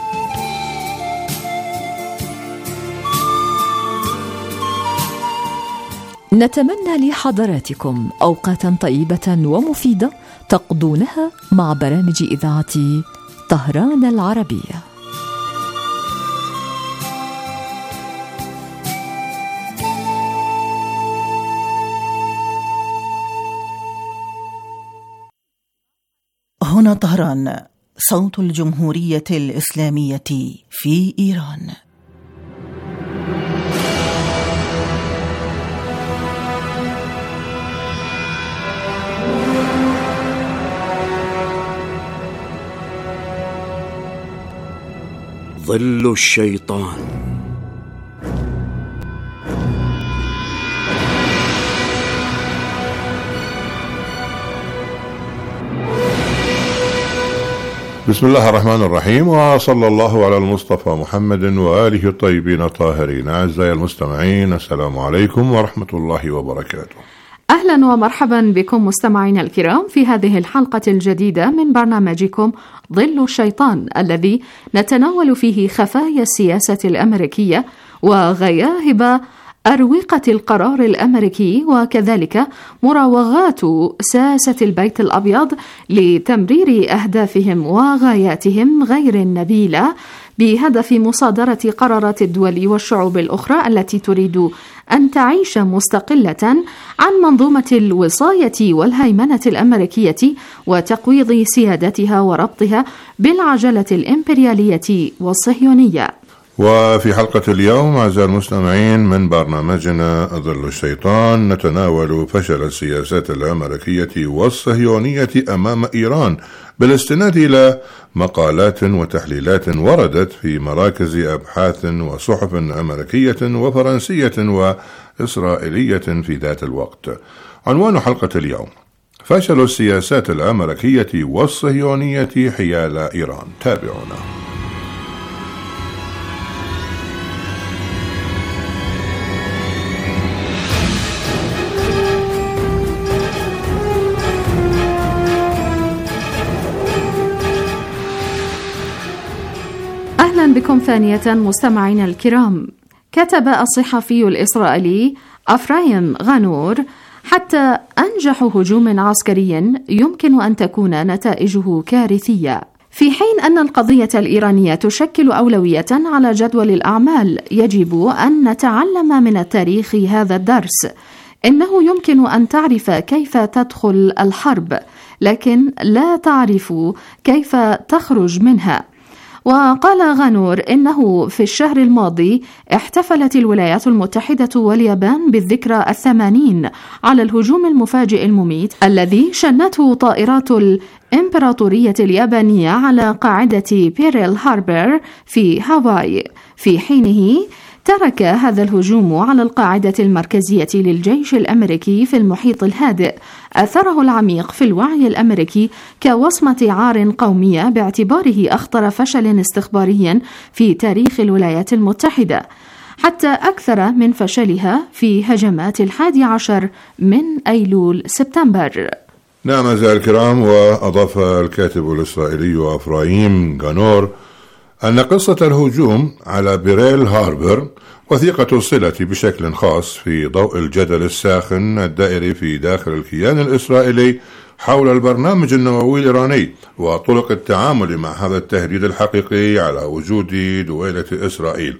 نتمنى لحضراتكم أوقاتا طيبة ومفيدة تقضونها مع برامج إذاعة طهران العربية. هنا طهران صوت الجمهورية الإسلامية في إيران. ظل الشيطان. بسم الله الرحمن الرحيم، وصلى الله على المصطفى محمد وآله الطيبين الطاهرين. أعزائي المستمعين، السلام عليكم ورحمة الله وبركاته. أهلا ومرحبا بكم مستمعينا الكرام في هذه الحلقة الجديدة من برنامجكم ظل الشيطان، الذي نتناول فيه خفايا السياسة الأمريكية وغياهب أروقة القرار الأمريكي، وكذلك مراوغات ساسة البيت الأبيض لتمرير أهدافهم وغاياتهم غير النبيلة بهدف مصادرة قرارات الدول والشعوب الأخرى التي تريد أن تعيش مستقلة عن منظومة الوصاية والهيمنة الأمريكية وتقويض سيادتها وربطها بالعجلة الإمبريالية والصهيونية. وفي حلقة اليوم أعزائي المستمعين من برنامجنا ظل الشيطان نتناول فشل السياسات الأمريكية والصهيونية أمام إيران بالاستناد إلى مقالات وتحليلات وردت في مراكز أبحاث وصحف أمريكية وفرنسية وإسرائيلية في ذات الوقت. عنوان حلقة اليوم: فشل السياسات الأمريكية والصهيونية حيال إيران. تابعونا. أهلا بكم ثانية مستمعينا الكرام. كتب الصحفي الإسرائيلي أفرايم غانور: حتى أنجح هجوم عسكري يمكن أن تكون نتائجه كارثية، في حين أن القضية الإيرانية تشكل أولوية على جدول الأعمال. يجب أن نتعلم من التاريخ هذا الدرس: إنه يمكن أن تعرف كيف تدخل الحرب، لكن لا تعرف كيف تخرج منها. وقال غانور إنه في الشهر الماضي احتفلت الولايات المتحدة واليابان بالذكرى الثمانين على الهجوم المفاجئ المميت الذي شنته طائرات الإمبراطورية اليابانية على قاعدة بيرل هاربر في هاواي، في حينه ترك هذا الهجوم على القاعدة المركزية للجيش الأمريكي في المحيط الهادئ أثره العميق في الوعي الأمريكي كوصمة عار قومية، باعتباره أخطر فشل استخباري في تاريخ الولايات المتحدة، حتى أكثر من فشلها في هجمات الحادي عشر من أيلول سبتمبر. نعم أعزائي الكرام، وأضاف الكاتب الإسرائيلي أفرايم غانور أن قصة الهجوم على بيرل هاربر وثيقة الصلة بشكل خاص في ضوء الجدل الساخن الدائري في داخل الكيان الإسرائيلي حول البرنامج النووي الإيراني وطرق التعامل مع هذا التهديد الحقيقي على وجود دويلة إسرائيل.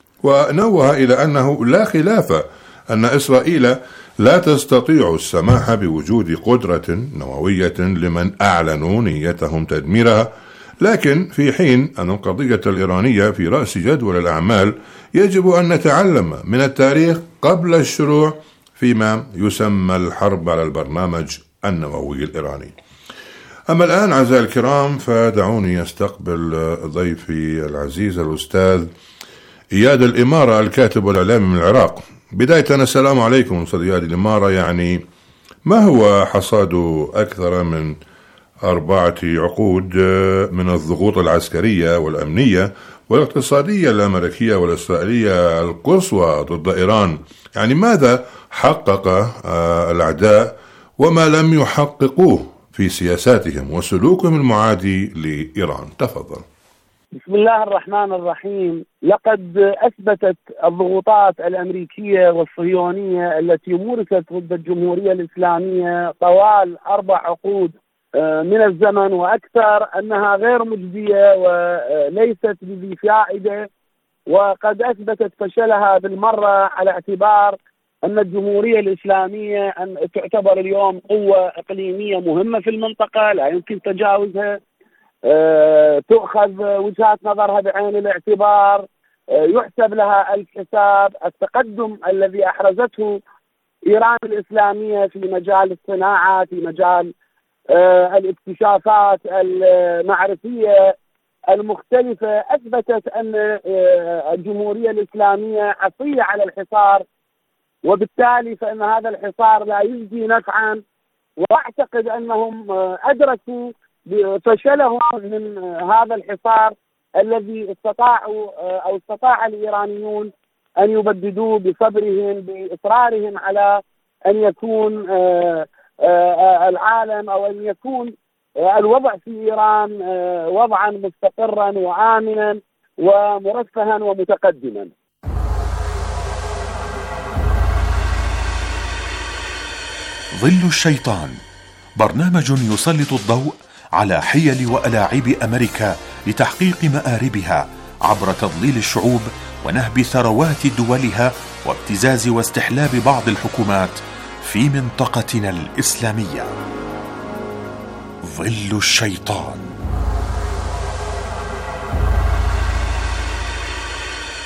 ونوه إلى أنه لا خلاف أن إسرائيل لا تستطيع السماح بوجود قدرة نووية لمن أعلنوا نيتهم تدميرها، لكن في حين أن القضية الإيرانية في رأس جدول الأعمال يجب أن نتعلم من التاريخ قبل الشروع فيما يسمى الحرب على البرنامج النووي الإيراني. أما الآن أعزائي الكرام فدعوني أستقبل ضيفي العزيز الأستاذ إياد الإمارة الكاتب والإعلامي من العراق. بداية السلام عليكم أستاذ إياد الإمارة. يعني ما هو حصاد أكثر من أربعة عقود من الضغوط العسكرية والأمنية والاقتصادية الأمريكية والإسرائيلية القصوى ضد إيران؟ يعني ماذا حقق الأعداء وما لم يحققوه في سياساتهم وسلوكهم المعادي لإيران؟ تفضل. بسم الله الرحمن الرحيم. لقد أثبتت الضغوطات الأمريكية والصهيونية التي مورست ضد الجمهورية الإسلامية طوال أربع عقود من الزمن وأكثر أنها غير مجدية وليست بذي فائدة، وقد أثبتت فشلها بالمرة، على اعتبار أن الجمهورية الإسلامية أن تعتبر اليوم قوة إقليمية مهمة في المنطقة لا يمكن تجاوزها، تؤخذ وجهات نظرها بعين الاعتبار، يحسب لها الحساب. التقدم الذي أحرزته إيران الإسلامية في مجال الصناعة، في مجال الاكتشافات المعرفية المختلفة، أثبتت أن الجمهورية الإسلامية عصية على الحصار، وبالتالي فإن هذا الحصار لا يجدي نفعا. وأعتقد أنهم أدركوا فشلهم من هذا الحصار الذي استطاعوا أو استطاع الإيرانيون أن يبددوه بصبرهم، بإصرارهم على أن يكون العالم أو أن يكون الوضع في إيران وضعا مستقرا وآمنا ومرفها ومتقدما. ظل الشيطان برنامج يسلط الضوء على حيل وألاعيب أمريكا لتحقيق مآربها عبر تضليل الشعوب ونهب ثروات دولها وابتزاز واستحلاب بعض الحكومات في منطقتنا الإسلامية. ظل الشيطان.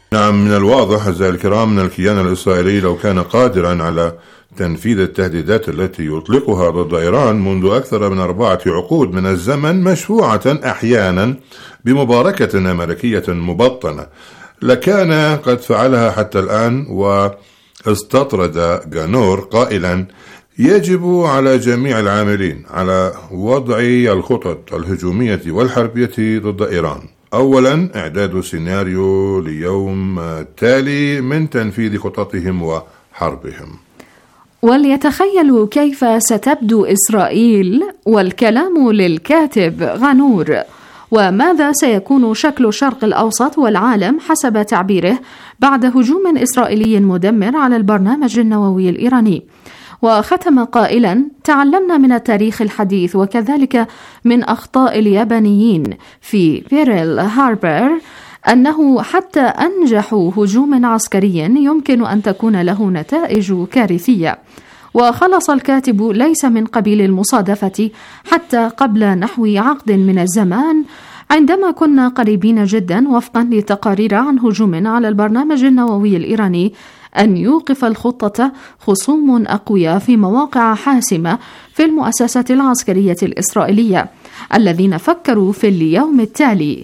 نعم، من الواضح أعزائي الكرام أن الكيان الإسرائيلي لو كان قادرا على تنفيذ التهديدات التي يطلقها ضد إيران منذ أكثر من أربعة عقود من الزمن، مشفوعة أحيانا بمباركة أمريكية مبطنة، لكان قد فعلها حتى الآن. واستطرد غانور قائلا: يجب على جميع العاملين على وضع الخطط الهجومية والحربية ضد إيران. أولا، إعداد سيناريو ليوم التالي من تنفيذ خططهم وحربهم. وليتخيلوا كيف ستبدو إسرائيل، والكلام للكاتب غانور، وماذا سيكون شكل الشرق الأوسط والعالم حسب تعبيره بعد هجوم إسرائيلي مدمر على البرنامج النووي الإيراني. وختم قائلا: تعلمنا من التاريخ الحديث وكذلك من أخطاء اليابانيين في بيرل هاربر أنه حتى أنجح هجوم عسكري يمكن أن تكون له نتائج كارثية. وخلص الكاتب ليس من قبيل المصادفة حتى قبل نحو عقد من الزمان، عندما كنا قريبين جدا وفقا لتقارير عن هجوم على البرنامج النووي الإيراني أن يوقف الخطة خصوم أقوياء في مواقع حاسمة في المؤسسة العسكرية الإسرائيلية، الذين فكروا في اليوم التالي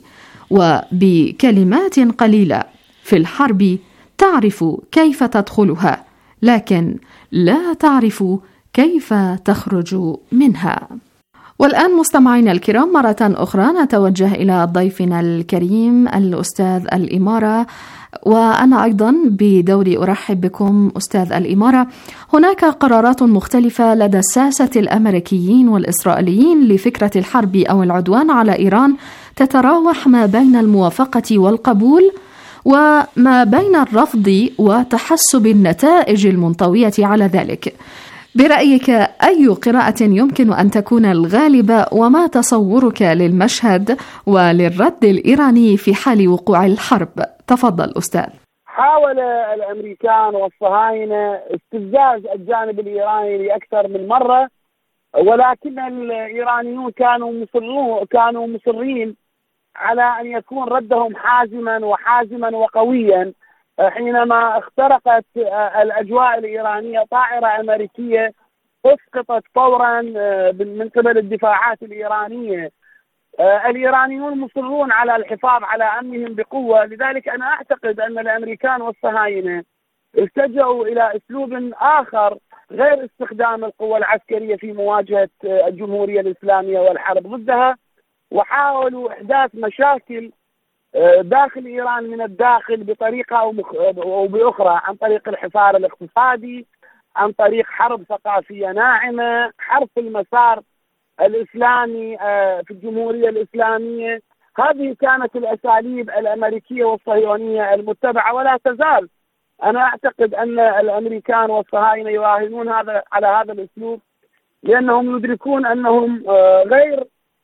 وبكلمات قليلة: في الحرب تعرف كيف تدخلها، لكن لا تعرف كيف تخرج منها. والآن مستمعينا الكرام، مرة أخرى نتوجه إلى ضيفنا الكريم الأستاذ الإمارة، وأنا أيضا بدوري أرحب بكم أستاذ الإمارة. هناك قرارات مختلفة لدى الساسة الأمريكيين والإسرائيليين لفكرة الحرب أو العدوان على إيران، تتراوح ما بين الموافقة والقبول وما بين الرفض وتحسب النتائج المنطوية على ذلك. برأيك أي قراءة يمكن أن تكون الغالبة، وما تصورك للمشهد وللرد الإيراني في حال وقوع الحرب؟ تفضل أستاذ. حاول الأمريكان والصهاينة استفزاز الجانب الإيراني لأكثر من مرة، ولكن الإيرانيون كانوا مصرون كانوا مصرين على أن يكون ردهم حازما وحازما وقويا. حينما اخترقت الأجواء الإيرانية طائرة أمريكية اسقطت فورا من قبل الدفاعات الإيرانية، الإيرانيون مصرون على الحفاظ على أمنهم بقوة. لذلك أنا أعتقد أن الأمريكان والصهاينة التجأوا إلى أسلوب آخر غير استخدام القوة العسكرية في مواجهة الجمهورية الإسلامية والحرب ضدها، وحاولوا إحداث مشاكل داخل إيران من الداخل بطريقة أو بأخرى، عن طريق الحصار الاقتصادي، عن طريق حرب ثقافية ناعمة، حرف المسار الإسلامي في الجمهورية الإسلامية. هذه كانت الأساليب الأمريكية والصهيونية المتبعة ولا تزال. أنا أعتقد أن الأمريكان والصهاينة يراهنون هذا على هذا الأسلوب، لأنهم يدركون أنهم غير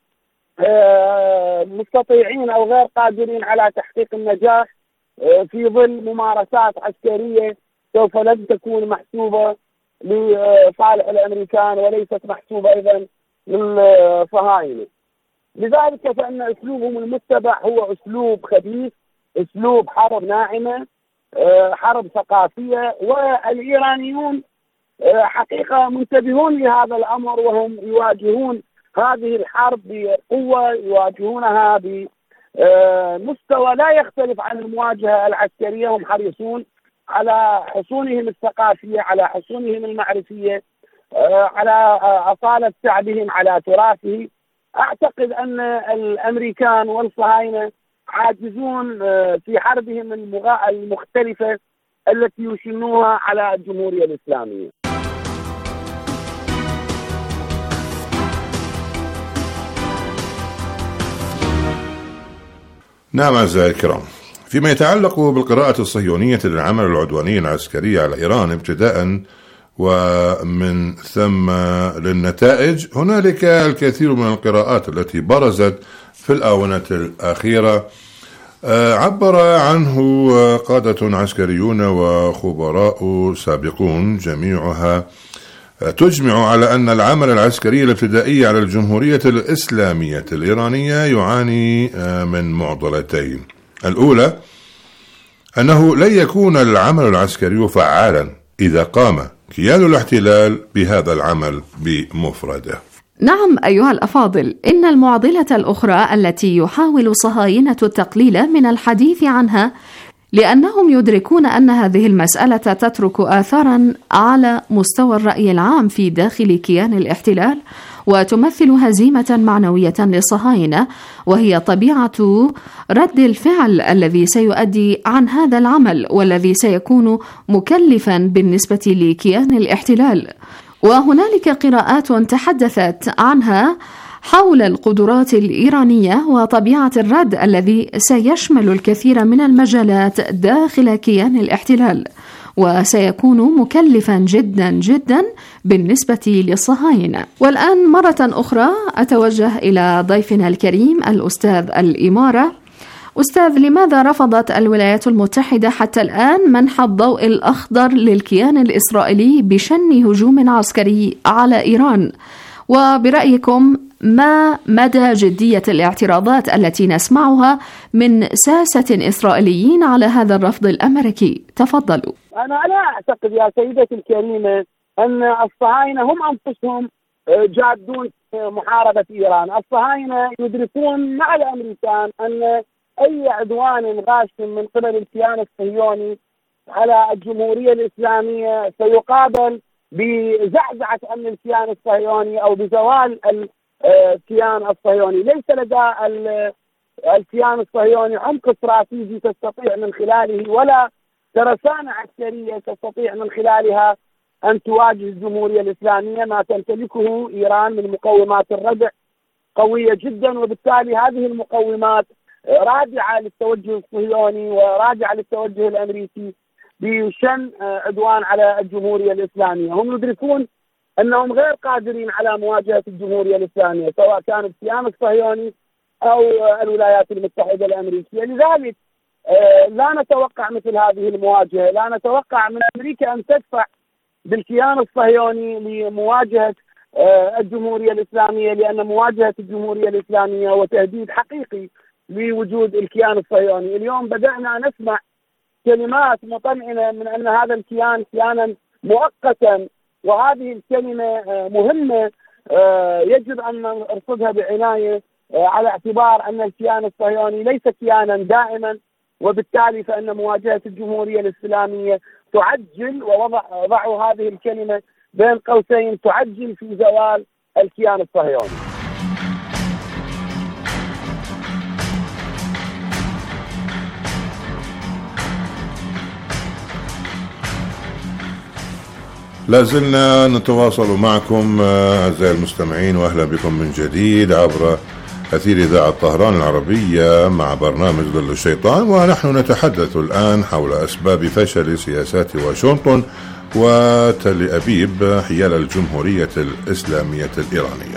مستطيعين أو غير قادرين على تحقيق النجاح في ظل ممارسات عسكرية سوف لن تكون محسوبة لصالح الأمريكان وليست محسوبة أيضا للصهاينة. لذلك فإن أسلوبهم المتبع هو أسلوب خبيث، أسلوب حرب ناعمة، حرب ثقافية. والإيرانيون حقيقة منتبهون لهذا الأمر، وهم يواجهون هذه الحرب بقوة، يواجهونها بمستوى لا يختلف عن المواجهة العسكرية. هم حريصون على حصونهم الثقافية، على حصونهم المعرفية، على أصالة شعبهم، على تراثه. أعتقد أن الأمريكان والصهاينة عاجزون في حربهم المختلفة التي يشنوها على الجمهورية الإسلامية. نعم أعزائي الكرام، فيما يتعلق بالقراءة الصهيونية للعمل العدواني العسكري على إيران ابتداء ومن ثم للنتائج، هنالك الكثير من القراءات التي برزت في الآونة الأخيرة عبر عنه قادة عسكريون وخبراء سابقون، جميعها تجمع على أن العمل العسكري الابتدائي على الجمهورية الإسلامية الإيرانية يعاني من معضلتين. الأولى أنه لن يكون العمل العسكري فعالا إذا قام كيان الاحتلال بهذا العمل بمفرده. نعم أيها الأفاضل، إن المعضلة الأخرى التي يحاول صهاينة التقليل من الحديث عنها لأنهم يدركون أن هذه المسألة تترك آثارا على مستوى الرأي العام في داخل كيان الاحتلال وتمثل هزيمة معنوية للصهاينة، وهي طبيعة رد الفعل الذي سيؤدي عن هذا العمل والذي سيكون مكلفا بالنسبة لكيان الاحتلال. وهنالك قراءات تحدثت عنها حول القدرات الإيرانية وطبيعة الرد الذي سيشمل الكثير من المجالات داخل كيان الاحتلال، وسيكون مكلفا جدا جدا بالنسبة للصهاينة. والآن مرة أخرى أتوجه إلى ضيفنا الكريم الأستاذ الإمارة. أستاذ، لماذا رفضت الولايات المتحدة حتى الآن منح الضوء الأخضر للكيان الإسرائيلي بشن هجوم عسكري على إيران؟ وبرأيكم ما مدى جدية الاعتراضات التي نسمعها من ساسة إسرائيليين على هذا الرفض الأمريكي؟ تفضلوا. أنا لا أعتقد يا سيدتي الكريمة أن الصهاينة هم أنفسهم جادون محاربة إيران. الصهاينة يدركون مع الأمريكان أن أي عدوان غاشم من قبل الكيان الصهيوني على الجمهورية الإسلامية سيقابل بزعزعة أمن الكيان الصهيوني أو بزوال الكيان الصهيوني. ليس لدى الكيان الصهيوني عمق استراتيجي تستطيع من خلاله ولا ترسانة عسكرية تستطيع من خلالها أن تواجه الجمهورية الإسلامية. ما تمتلكه إيران من مقومات الردع قوية جدا، وبالتالي هذه المقومات راجعة للتوجه الصهيوني وراجعة للتوجه الأمريكي بشن عدوان على الجمهورية الإسلامية. هم يدركون أنهم غير قادرين على مواجهة الجمهورية الإسلامية سواء كان الكيان الصهيوني أو الولايات المتحدة الأمريكية. لذلك لا نتوقع مثل هذه المواجهة، لا نتوقع من أمريكا أن تدفع بالكيان الصهيوني لمواجهة الجمهورية الإسلامية، لأن مواجهة الجمهورية الإسلامية وتهديد حقيقي لوجود الكيان الصهيوني. اليوم بدأنا نسمع كلمات مطمئنة من أن هذا الكيان كيانا مؤقتا، وهذه الكلمة مهمة يجب أن نرصدها بعناية على اعتبار أن الكيان الصهيوني ليس كيانا دائما، وبالتالي فإن مواجهة الجمهورية الإسلامية تعجل، ووضع ضعوا هذه الكلمة بين قوسين، تعجل في زوال الكيان الصهيوني. لازلنا نتواصل معكم أعزائي المستمعين، وأهلا بكم من جديد عبر أثير إذاعة طهران العربية مع برنامج ظل الشيطان. ونحن نتحدث الآن حول أسباب فشل سياسات واشنطن وتل أبيب حيال الجمهورية الإسلامية الإيرانية.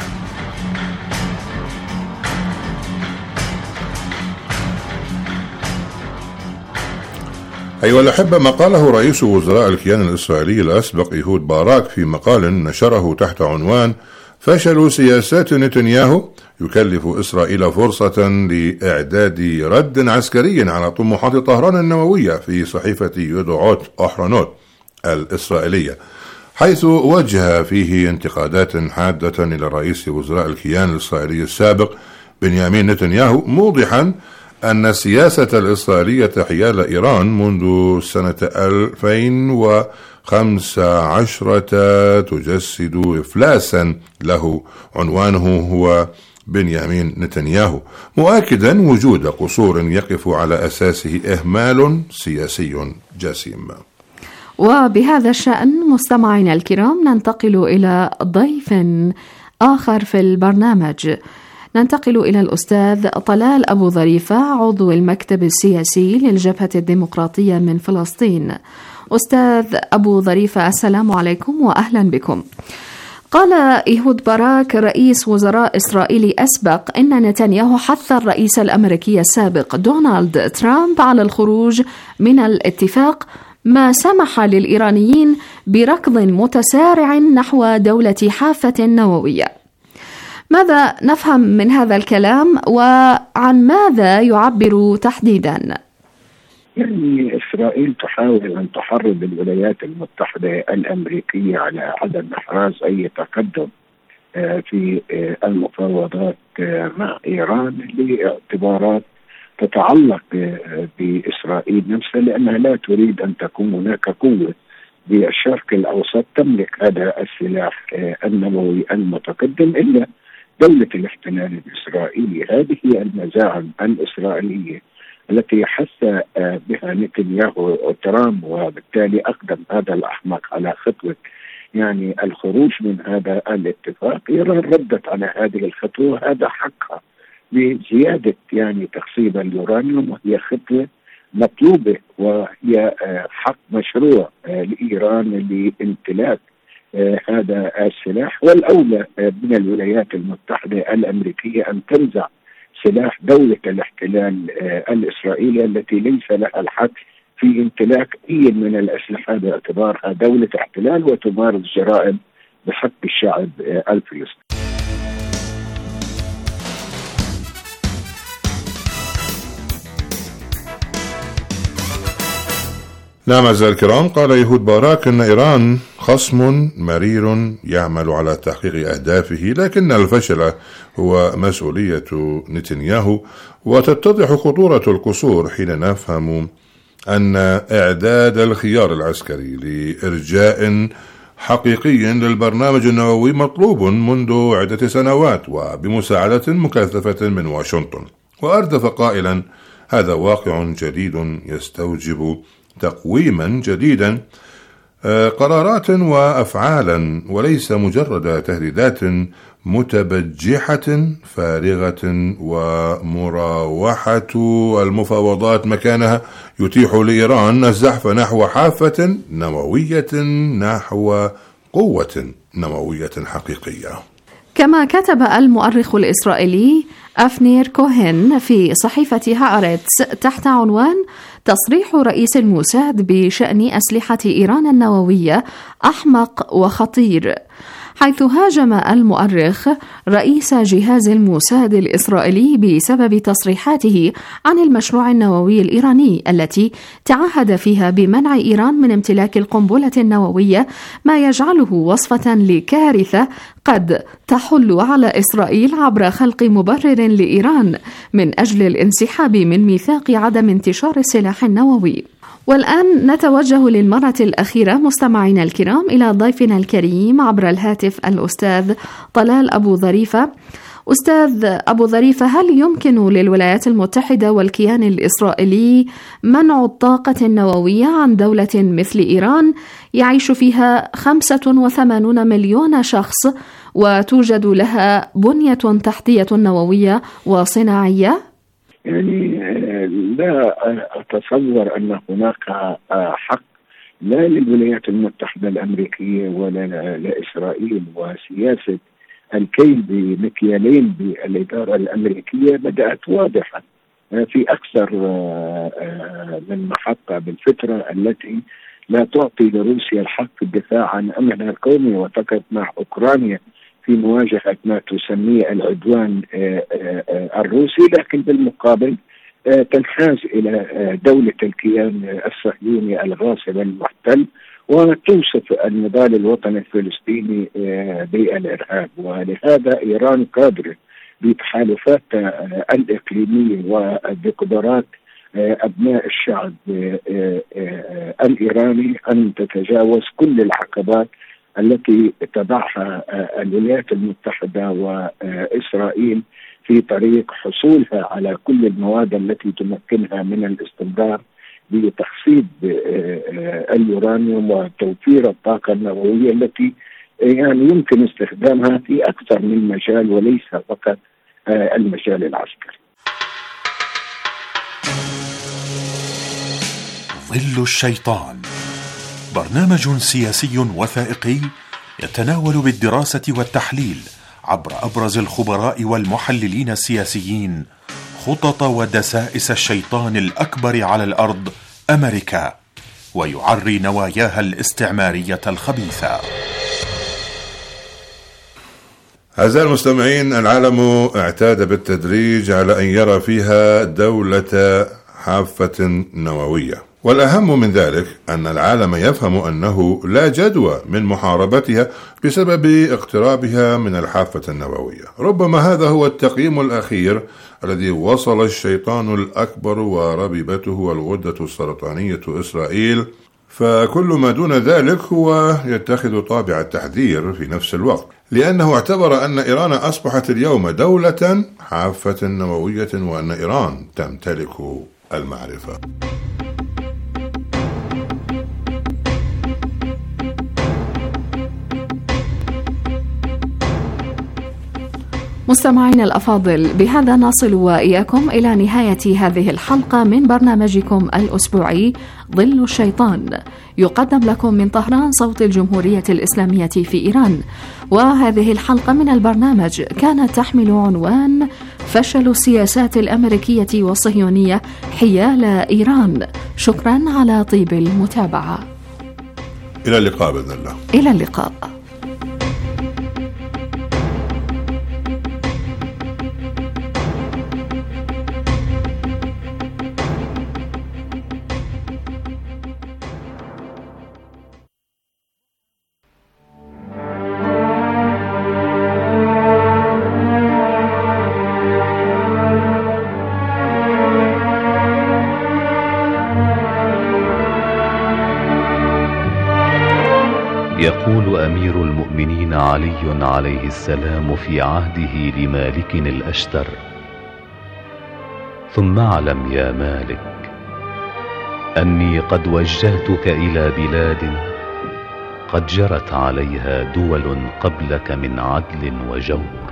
أيها الأحبة، ما قاله رئيس وزراء الكيان الإسرائيلي الأسبق إيهود باراك في مقال نشره تحت عنوان فشل سياسات نتنياهو يكلف إسرائيل فرصة لإعداد رد عسكري على طموحات طهران النووية في صحيفة يدعوت أحرنوت الإسرائيلية، حيث وجه فيه انتقادات حادة إلى رئيس وزراء الكيان الإسرائيلي السابق بنيامين نتنياهو، موضحا أن السياسة الإسرائيلية حيال إيران منذ سنة ألفين وخمسة عشر تجسد إفلاسا له عنوانه هو بنيامين نتنياهو، مؤكدا وجود قصور يقف على أساسه إهمال سياسي جسيم. وبهذا الشأن مستمعينا الكرام ننتقل إلى ضيف آخر في البرنامج. ننتقل إلى الأستاذ طلال أبو ظريفة، عضو المكتب السياسي للجبهة الديمقراطية من فلسطين. أستاذ أبو ظريفة، السلام عليكم وأهلا بكم. قال إيهود باراك رئيس وزراء إسرائيلي أسبق إن نتنياهو حث الرئيس الأمريكي السابق دونالد ترامب على الخروج من الاتفاق، ما سمح للإيرانيين بركض متسارع نحو دولة حافة نووية. ماذا نفهم من هذا الكلام وعن ماذا يعبر تحديدا؟ يعني إسرائيل تحاول أن تحرض الولايات المتحدة الأمريكية على عدم إحراز أي تقدم في المفاوضات مع إيران لاعتبارات تتعلق بإسرائيل نفسها، لأنها لا تريد أن تكون هناك قوة بالشرق الأوسط تملك هذا السلاح النووي المتقدم إلا دولة الاحتلال الإسرائيلي. هذه هي المزاعم الإسرائيلية التي حث بها نتنياهو وترامب، وبالتالي أقدم هذا الأحمق على خطوة يعني الخروج من هذا الاتفاق. إيران ردت على هذه الخطوة، هذا حقها بزيادة يعني تخصيب اليورانيوم، وهي خطوة مطلوبة وهي حق مشروع لإيران لامتلاك هذا السلاح. والأولى من الولايات المتحدة الأمريكية أن تنزع سلاح دولة الاحتلال الإسرائيلي التي ليس لها الحق في امتلاك أي من الأسلحة باعتبارها دولة احتلال وتمارس جرائم بحق الشعب الفلسطيني. نعم أعزائي الكرام، قال يهود باراك أن إيران خصم مرير يعمل على تحقيق أهدافه، لكن الفشل هو مسؤولية نتنياهو، وتتضح خطورة القصور حين نفهم أن إعداد الخيار العسكري لإرجاء حقيقي للبرنامج النووي مطلوب منذ عدة سنوات وبمساعدة مكثفة من واشنطن. وأردف قائلا: هذا واقع جديد يستوجب تقويما جديدا، قرارات وأفعالا، وليس مجرد تهديدات متبجحة فارغة، ومراوحة المفاوضات مكانها يتيح لإيران الزحف نحو حافة نووية، نحو قوة نووية حقيقية. كما كتب المؤرخ الإسرائيلي أفنير كوهن في صحيفة هآرتس تحت عنوان تصريح رئيس الموساد بشأن أسلحة إيران النووية أحمق وخطير، حيث هاجم المؤرخ رئيس جهاز الموساد الإسرائيلي بسبب تصريحاته عن المشروع النووي الإيراني التي تعهد فيها بمنع إيران من امتلاك القنبلة النووية، ما يجعله وصفة لكارثة قد تحل على إسرائيل عبر خلق مبرر لإيران من أجل الانسحاب من ميثاق عدم انتشار السلاح النووي. والآن نتوجه للمرة الأخيرة مستمعينا الكرام إلى ضيفنا الكريم عبر الهاتف الأستاذ طلال أبو ظريفة. أستاذ أبو ظريفة، هل يمكن للولايات المتحدة والكيان الإسرائيلي منع الطاقة النووية عن دولة مثل إيران يعيش فيها خمسة وثمانون مليون شخص وتوجد لها بنية تحتية نووية وصناعية؟ يعني لا أتصور أن هناك حق لا للولايات المتحدة الأمريكية ولا لإسرائيل، وسياسة الكيل بمكيالين بالإدارة الأمريكية بدأت واضحة في أكثر من محطة بالفترة التي لا تعطي لروسيا الحق في الدفاع عن أمنها القومي، وتقف مع أوكرانيا في مواجهة ما تسميه العدوان الروسي، لكن بالمقابل تنحاز إلى دولة الكيان الصهيوني الغاصب المحتل، وتوصف النضال الوطني الفلسطيني بالإرهاب. ولهذا إيران قادرة بتحالفاتها الإقليمية وبقدرات أبناء الشعب الإيراني أن تتجاوز كل العقبات التي تضعها الولايات المتحدة وإسرائيل في طريق حصولها على كل المواد التي تمكنها من الاستمرار بتخصيب اليورانيوم وتوفير الطاقة النووية التي يعني يمكن استخدامها في أكثر من مجال وليس فقط المجال العسكري. ظل الشيطان، برنامج سياسي وثائقي يتناول بالدراسة والتحليل عبر أبرز الخبراء والمحللين السياسيين خطط ودسائس الشيطان الأكبر على الأرض أمريكا، ويعري نواياها الاستعمارية الخبيثة. أعزائي المستمعين، العالم اعتاد بالتدريج على أن يرى فيها دولة حافة نووية. والأهم من ذلك أن العالم يفهم أنه لا جدوى من محاربتها بسبب اقترابها من الحافة النووية. ربما هذا هو التقييم الأخير الذي وصل الشيطان الأكبر وربيبته الغدة السرطانية إسرائيل، فكل ما دون ذلك هو يتخذ طابع التحذير في نفس الوقت، لأنه اعتبر أن إيران أصبحت اليوم دولة حافة نووية وأن إيران تمتلك المعرفة. مستمعينا الأفاضل، بهذا نصل وإياكم إلى نهاية هذه الحلقة من برنامجكم الأسبوعي ظل الشيطان، يقدم لكم من طهران صوت الجمهورية الإسلامية في إيران. وهذه الحلقة من البرنامج كانت تحمل عنوان فشل السياسات الأمريكية والصهيونية حيال إيران. شكرا على طيب المتابعة. إلى اللقاء بإذن الله. إلى اللقاء. يقول أمير المؤمنين علي عليه السلام في عهده لمالك الأشتر: ثم اعلم يا مالك أني قد وجهتك إلى بلاد قد جرت عليها دول قبلك من عدل وجور،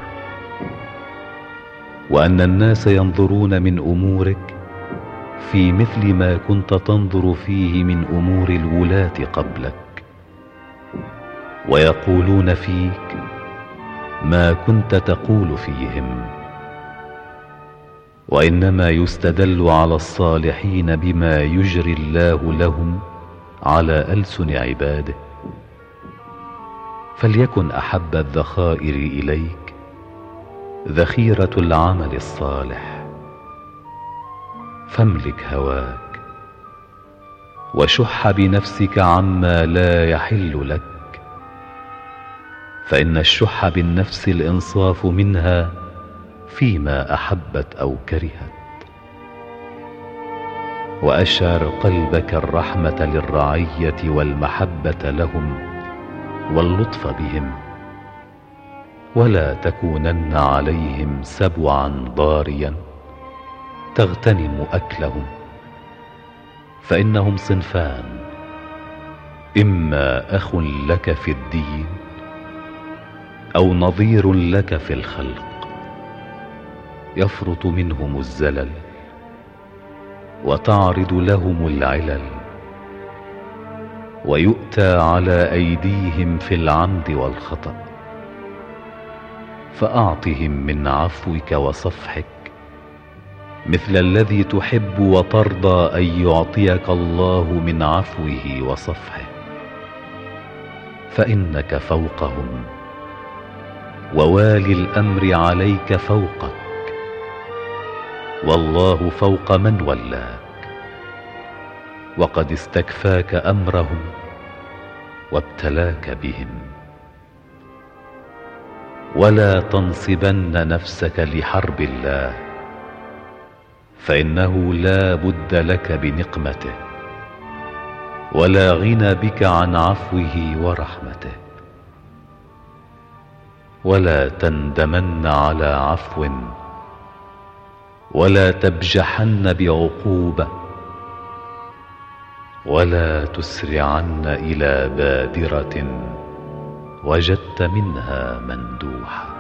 وأن الناس ينظرون من أمورك في مثل ما كنت تنظر فيه من أمور الولاة قبلك، ويقولون فيك ما كنت تقول فيهم، وإنما يستدل على الصالحين بما يجري الله لهم على ألسن عباده. فليكن أحب الذخائر إليك ذخيرة العمل الصالح، فاملك هواك وشح بنفسك عما لا يحل لك، فإن الشح بالنفس الإنصاف منها فيما أحبت أو كرهت. وأشعر قلبك الرحمة للرعية والمحبة لهم واللطف بهم، ولا تكونن عليهم سبعا ضاريا تغتنم أكلهم، فإنهم صنفان: إما أخ لك في الدين أو نظير لك في الخلق، يفرط منهم الزلل وتعرض لهم العلل، ويؤتى على أيديهم في العمد والخطأ، فأعطهم من عفوك وصفحك مثل الذي تحب وترضى أن يعطيك الله من عفوه وصفحه، فإنك فوقهم، ووالي الأمر عليك فوقك، والله فوق من ولاك، وقد استكفاك أمرهم وابتلاك بهم. ولا تنصبن نفسك لحرب الله، فإنه لا بد لك بنقمته، ولا غنى بك عن عفوه ورحمته. ولا تندمن على عفو، ولا تبجحن بعقوبة، ولا تسرعن إلى بادرة وجدت منها مندوحة.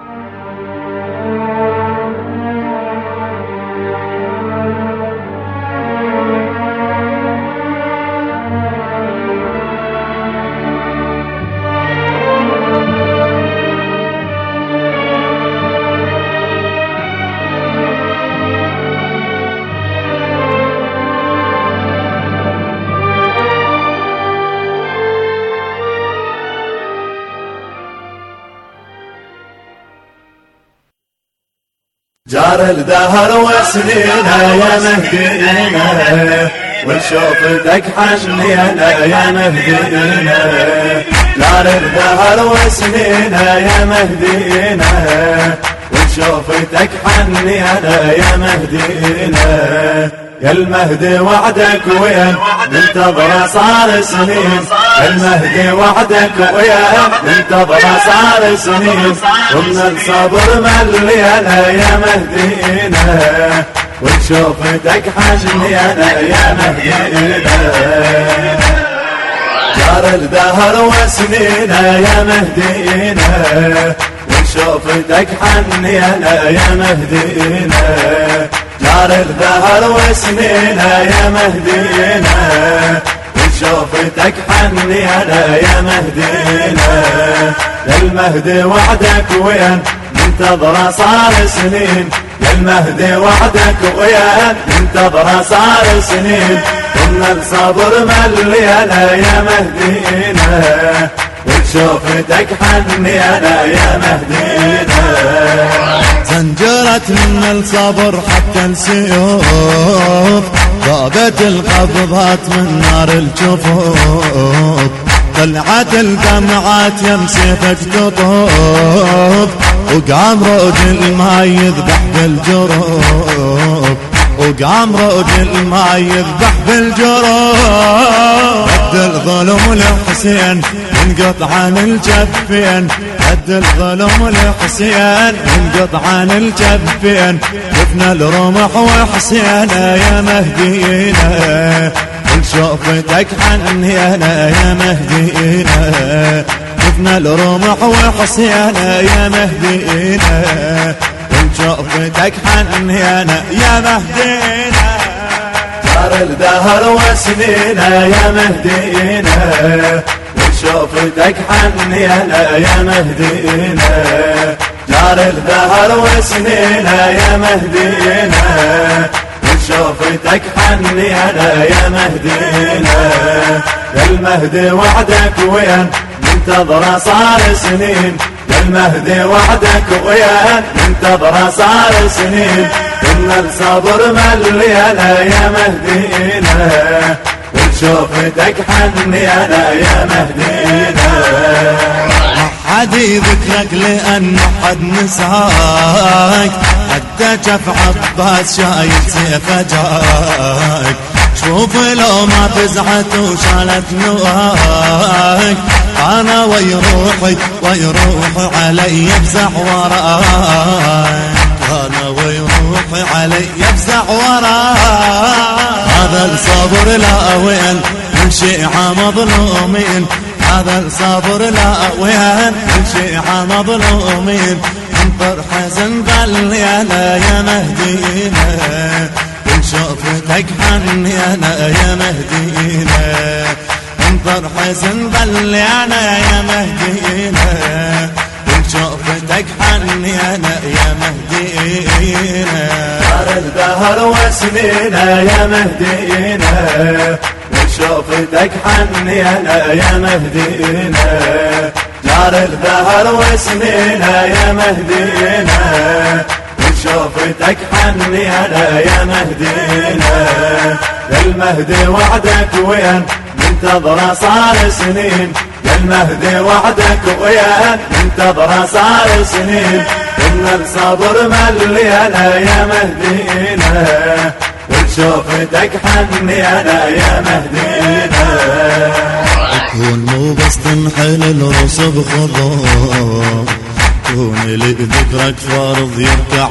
جار الدهر وسنينا يا مهدينا ونشوفتك حنينا يا مهدينا جار الدهر وسنينا يا مهدينا ونشوفتك حنينا يا مهدينا يا المهدي وعدك وين ننتظر صار سنين يا المهدي وعدك وين ننتظر صار سنين ومن الصبر ملينا يا مهدينا ونشوفتك حنينا يا مهدينا جار الدهر وسنينا يا مهدينا ونشوفتك حنينا يا مهدينا جار الدهر وسنينا يا مهدينا ونشوفتك حنينا يا مهدينا يا المهدي وعدك وين ننتظر صار سنين يا المهدي وعدك وين ننتظر صار سنين ومن الصبر ملينا يا مهدينا ونشوفتك حنينا يا مهدينا زنجرت من الصبر حتى السيوف ضابت القبضات من نار الجفوف طلعت الدمعات يمسكك تطوف وقام رجل ما يذبح بالجروف وقام رجل ما يذبح بالجروف قد الظلم لحسين ينقطع عن الجفين قد الظلم لحسين ينقطع عن الجفين جبنا الرمح وحسين يا مهدينا ونشوفتك حنينا يا مهدينا جبنا الرمح وحسين يا مهدينا ونشوفتك حنينا يا مهدينا جار الدهر وسنينا يا مهدينا ونشوفتك حنينا يا مهدينا جار الدهر وسنينا يا مهدينا ونشوفتك حنينا يا مهدينا يا المهدي وعدك وين ننتظر صار سنين يا المهدي وعدك وين ننتظر صار سنين إن الصبر ملينا يا مهدينا ونشوفتك حنينا يا مهدينا حد يذكرك لأن حد نساك حتى جف عباس شايل سيفه جاك شوف لو ما فزعت وشالت نواك انا ويروحي ويروح علي يفزع وراك انا ويروح علي يفزع وراك هذا الصبر لا وين من شيعة مظلومين هذا الصبر لا وين من شيعة مظلومين انطر حزن بلينا يا مهدينا ونشوفتك حنينا يا مهدينا انطر حزن بلينا يا مهدينا ونشوفتك حنينا يا مهدينا جار الدهر وسنينا يا مهدينا ونشوفتك حنينا يا مهدينا جار الدهر وسنينا يا مهدينا ونشوفتك حنينا يا مهدينا يا المهدي وعدك وين ننتظر صار سنين يا المهدي وعدك وين ننتظر صار سنين إن الصبر ملينا يا مهدينا ونشوفتك حنينا يا مهدينا كون مو بس تنحل الرؤوس بخضوع كون لذكرك فرض يركع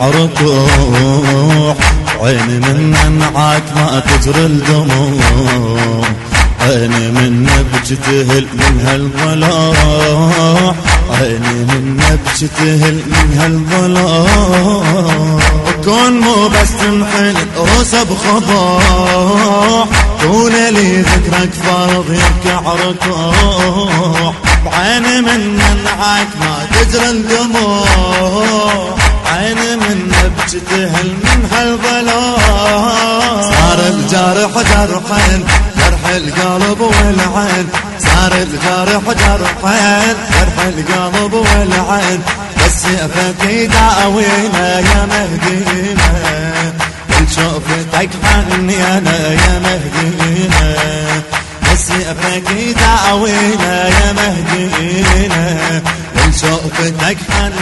ركوع عيني من معاك ما تجري الدموع عيني من بتهل من هالضلوع عيني من بتهل من هالضلوع كون مو بس تنحل الرؤوس بخضوع كون لي ذكرك فرض يركع ركوع بعيني من منعك ما تجري الدموع عيني من بتهل من هالضلوع صار الجرح جرحين جرح القلب والعين صار الجرح جرحين جرح القلب والعين بس بسيفك يداوينا يا مهدينا شوفتك حني انا يا مهدينا بسيفك يداوينا يا مهدينا شوفتك حني